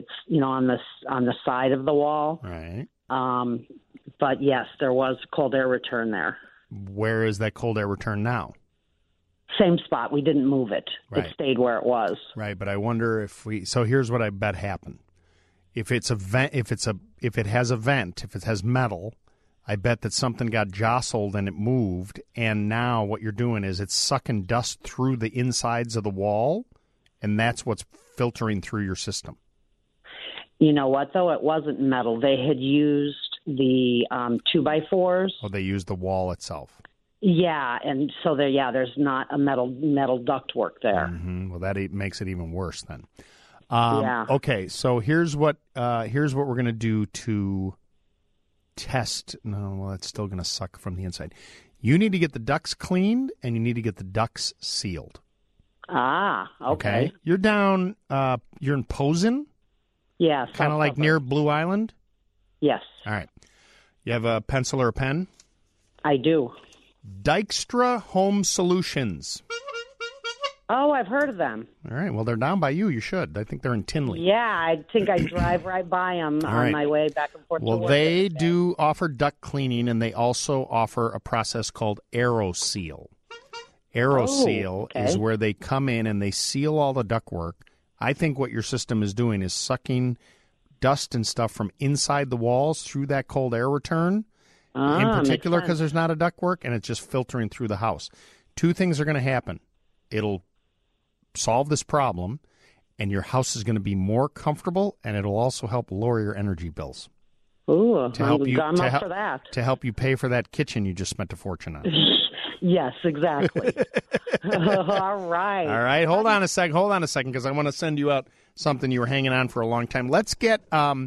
the side of the wall. Right. But yes, there was cold air return there. Where is that cold air return now? Same spot. We didn't move it. Right. It stayed where it was. Right, but I wonder so here's what I bet happened. If it has metal, I bet that something got jostled and it moved, and now what you're doing is it's sucking dust through the insides of the wall, and that's what's filtering through your system. You know what, though? It wasn't metal. They had used the 2x4s. Oh, they used the wall itself. Yeah, and so there's not a metal ductwork there. Mm-hmm. Well, that makes it even worse then. Yeah. Okay, so here's what we're going to do to test. No, well, it's still going to suck from the inside. You need to get the ducts cleaned, and you need to get the ducts sealed. Ah, okay. You're down. You're in Posen. Yeah, kind of like near Blue Island. Yes. All right. You have a pencil or a pen? I do. Dykstra Home Solutions. Oh, I've heard of them. All right. Well, they're down by you. You should. I think they're in Tinley. Yeah, I think I drive right by them on my way back and forth. Well, to work they do offer duct cleaning, and they also offer a process called AeroSeal. AeroSeal is where they come in and they seal all the ductwork. I think what your system is doing is sucking dust and stuff from inside the walls through that cold air return, in particular because there's not a ductwork, and it's just filtering through the house. Two things are going to happen. It'll solve this problem, and your house is going to be more comfortable, and it'll also help lower your energy bills. Ooh, I'm up for that. To help you pay for that kitchen you just spent a fortune on. Yes, exactly. All right. All right. Hold on a second, because I want to send you out something you were hanging on for a long time. Let's get her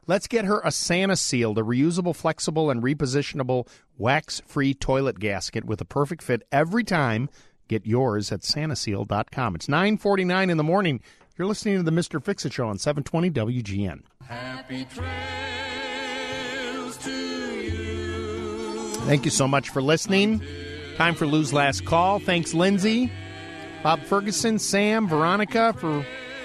a SaniSeal, the reusable, flexible, and repositionable wax-free toilet gasket with a perfect fit every time. Get yours at SaniSeal.com. It's 9:49 in the morning. You're listening to the Mr. Fix-It Show on 720 WGN. Happy trails to you. Thank you so much for listening. Time for Lou's last call. Thanks, Lindsay, Bob Ferguson, Sam, Veronica, for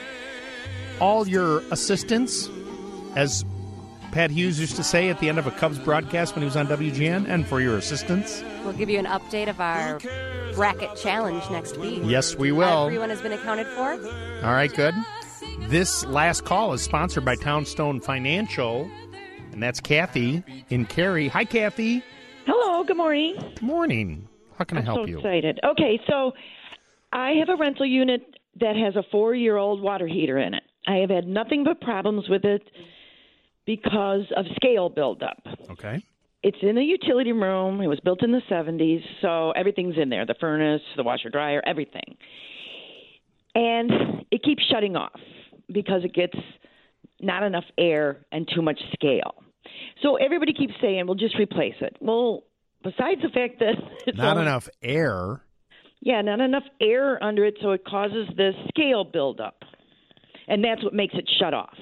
all your assistance. As Pat Hughes used to say at the end of a Cubs broadcast when he was on WGN, and for your assistance. We'll give you an update of our bracket challenge next week. Yes, we will. Everyone has been accounted for. All right, good. This last call is sponsored by Townstone Financial, and that's Kathy in Cary. Hi, Kathy. Hello, good morning. Good morning. How can I help you? I'm so excited. Okay, so I have a rental unit that has a 4-year-old water heater in it. I have had nothing but problems with it because of scale buildup. Okay. It's in a utility room. It was built in the 70s, so everything's in there, the furnace, the washer, dryer, everything. And it keeps shutting off because it gets not enough air, and too much scale. So everybody keeps saying, "Well, just replace it." Well, besides the fact that it's Not enough air. Yeah, not enough air under it, so it causes this scale buildup, and that's what makes it shut off.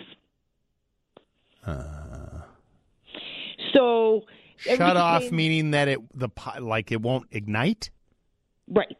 So Shut off meaning that it won't ignite? Right.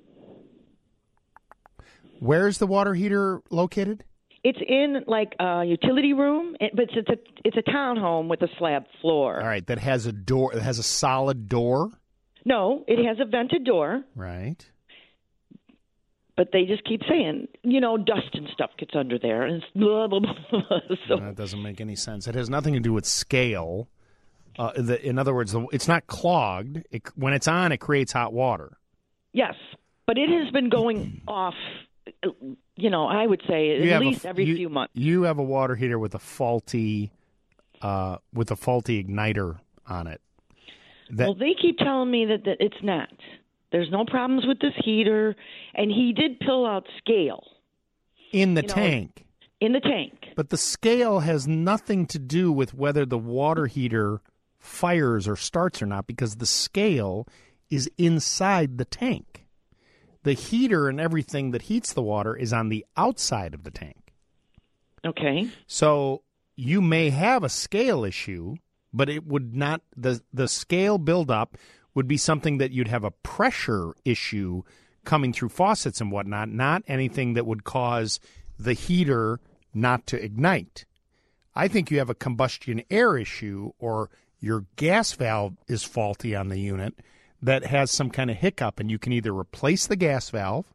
Where's the water heater located? It's in like a utility room, but it's a townhome with a slab floor. All right, that has a door. It has a solid door. No, it has a vented door. Right. But they just keep saying, dust and stuff gets under there, and it's blah, blah, blah, blah. So, that doesn't make any sense. It has nothing to do with scale. In other words, it's not clogged. When it's on, it creates hot water. yes, but it has been going off, I would say at least every few months. You have a water heater with a faulty igniter on it. Well, they keep telling me that it's not. There's no problems with this heater, and he did pull out scale. In the tank. In the tank. But the scale has nothing to do with whether the water heater fires or starts or not, because the scale is inside the tank. The heater and everything that heats the water is on the outside of the tank. Okay. So you may have a scale issue, but it would not, the scale buildup would be something that you'd have a pressure issue coming through faucets and whatnot, not anything that would cause the heater not to ignite. I think you have a combustion air issue, or your gas valve is faulty on the unit that has some kind of hiccup, and you can either replace the gas valve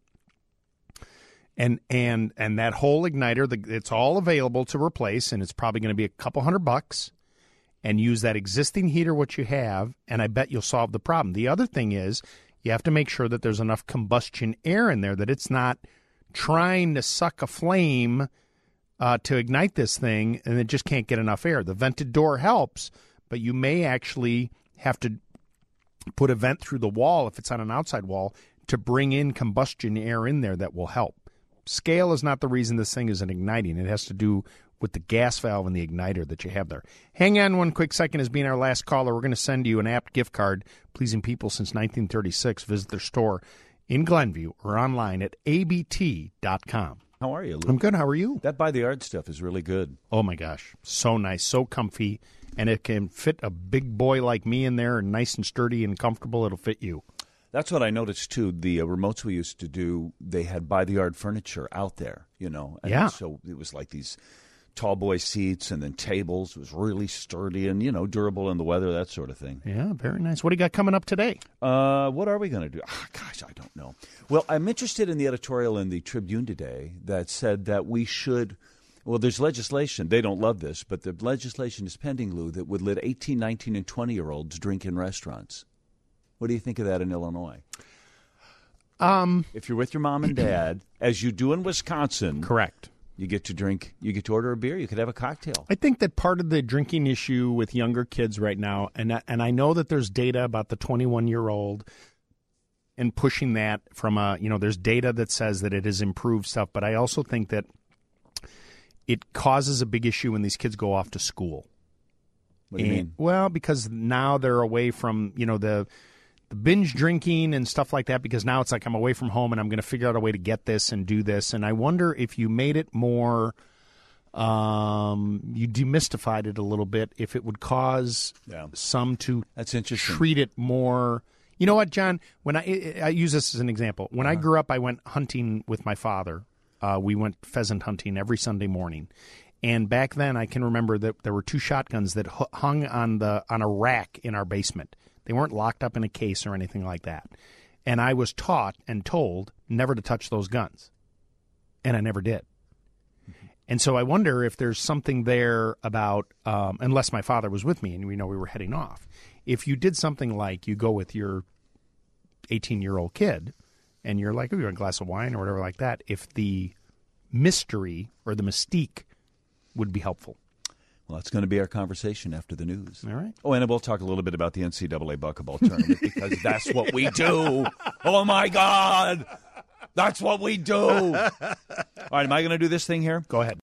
and that whole igniter, it's all available to replace, and it's probably going to be a couple $100, and use that existing heater what you have, and I bet you'll solve the problem. The other thing is you have to make sure that there's enough combustion air in there, that it's not trying to suck a flame to ignite this thing, and it just can't get enough air. The vented door helps, but you may actually have to put a vent through the wall, if it's on an outside wall, to bring in combustion air in there that will help. Scale is not the reason this thing isn't igniting. It has to do with the gas valve and the igniter that you have there. Hang on one quick second. As being our last caller, we're going to send you an Apt gift card, pleasing people since 1936. Visit their store in Glenview or online at abt.com. How are you, Lou? I'm good. How are you? That By the Yard stuff is really good. Oh, my gosh. So nice, so comfy, and it can fit a big boy like me in there, and nice and sturdy and comfortable. It'll fit you. That's what I noticed, too. The remotes we used to do, they had By the Yard furniture out there, And yeah. So it was like these tall boy seats and then tables. It was really sturdy and, durable in the weather, that sort of thing. Yeah, very nice. What do you got coming up today? What are we going to do? Gosh, I don't know. Well, I'm interested in the editorial in the Tribune today that said that we should, well, there's legislation. They don't love this, but the legislation is pending, Lou, that would let 18, 19, and 20-year-olds drink in restaurants. What do you think of that in Illinois? If you're with your mom and dad, as you do in Wisconsin. Correct. You get to drink, you get to order a beer, you could have a cocktail. I think that part of the drinking issue with younger kids right now, and I know that there's data about the 21-year-old and pushing that from there's data that says that it has improved stuff, but I also think that it causes a big issue when these kids go off to school. What do you mean? Well, because now they're away from, the binge drinking and stuff like that, because now it's like I'm away from home and I'm going to figure out a way to get this and do this. And I wonder if you made it more, you demystified it a little bit, if it would cause some to That's interesting. treat it more. You know what, John? When I use this as an example. When I grew up, I went hunting with my father. We went pheasant hunting every Sunday morning. And back then, I can remember that there were two shotguns that hung on a rack in our basement. They weren't locked up in a case or anything like that. And I was taught and told never to touch those guns. And I never did. And so I wonder if there's something there about, unless my father was with me and we were heading off, if you did something like you go with your 18-year-old kid and you're like, a glass of wine or whatever like that, if the mystery or the mystique would be helpful. Well, that's going to be our conversation after the news. All right. Oh, and we'll talk a little bit about the NCAA bucketball tournament because that's what we do. Oh, my God. That's what we do. All right, am I going to do this thing here? Go ahead.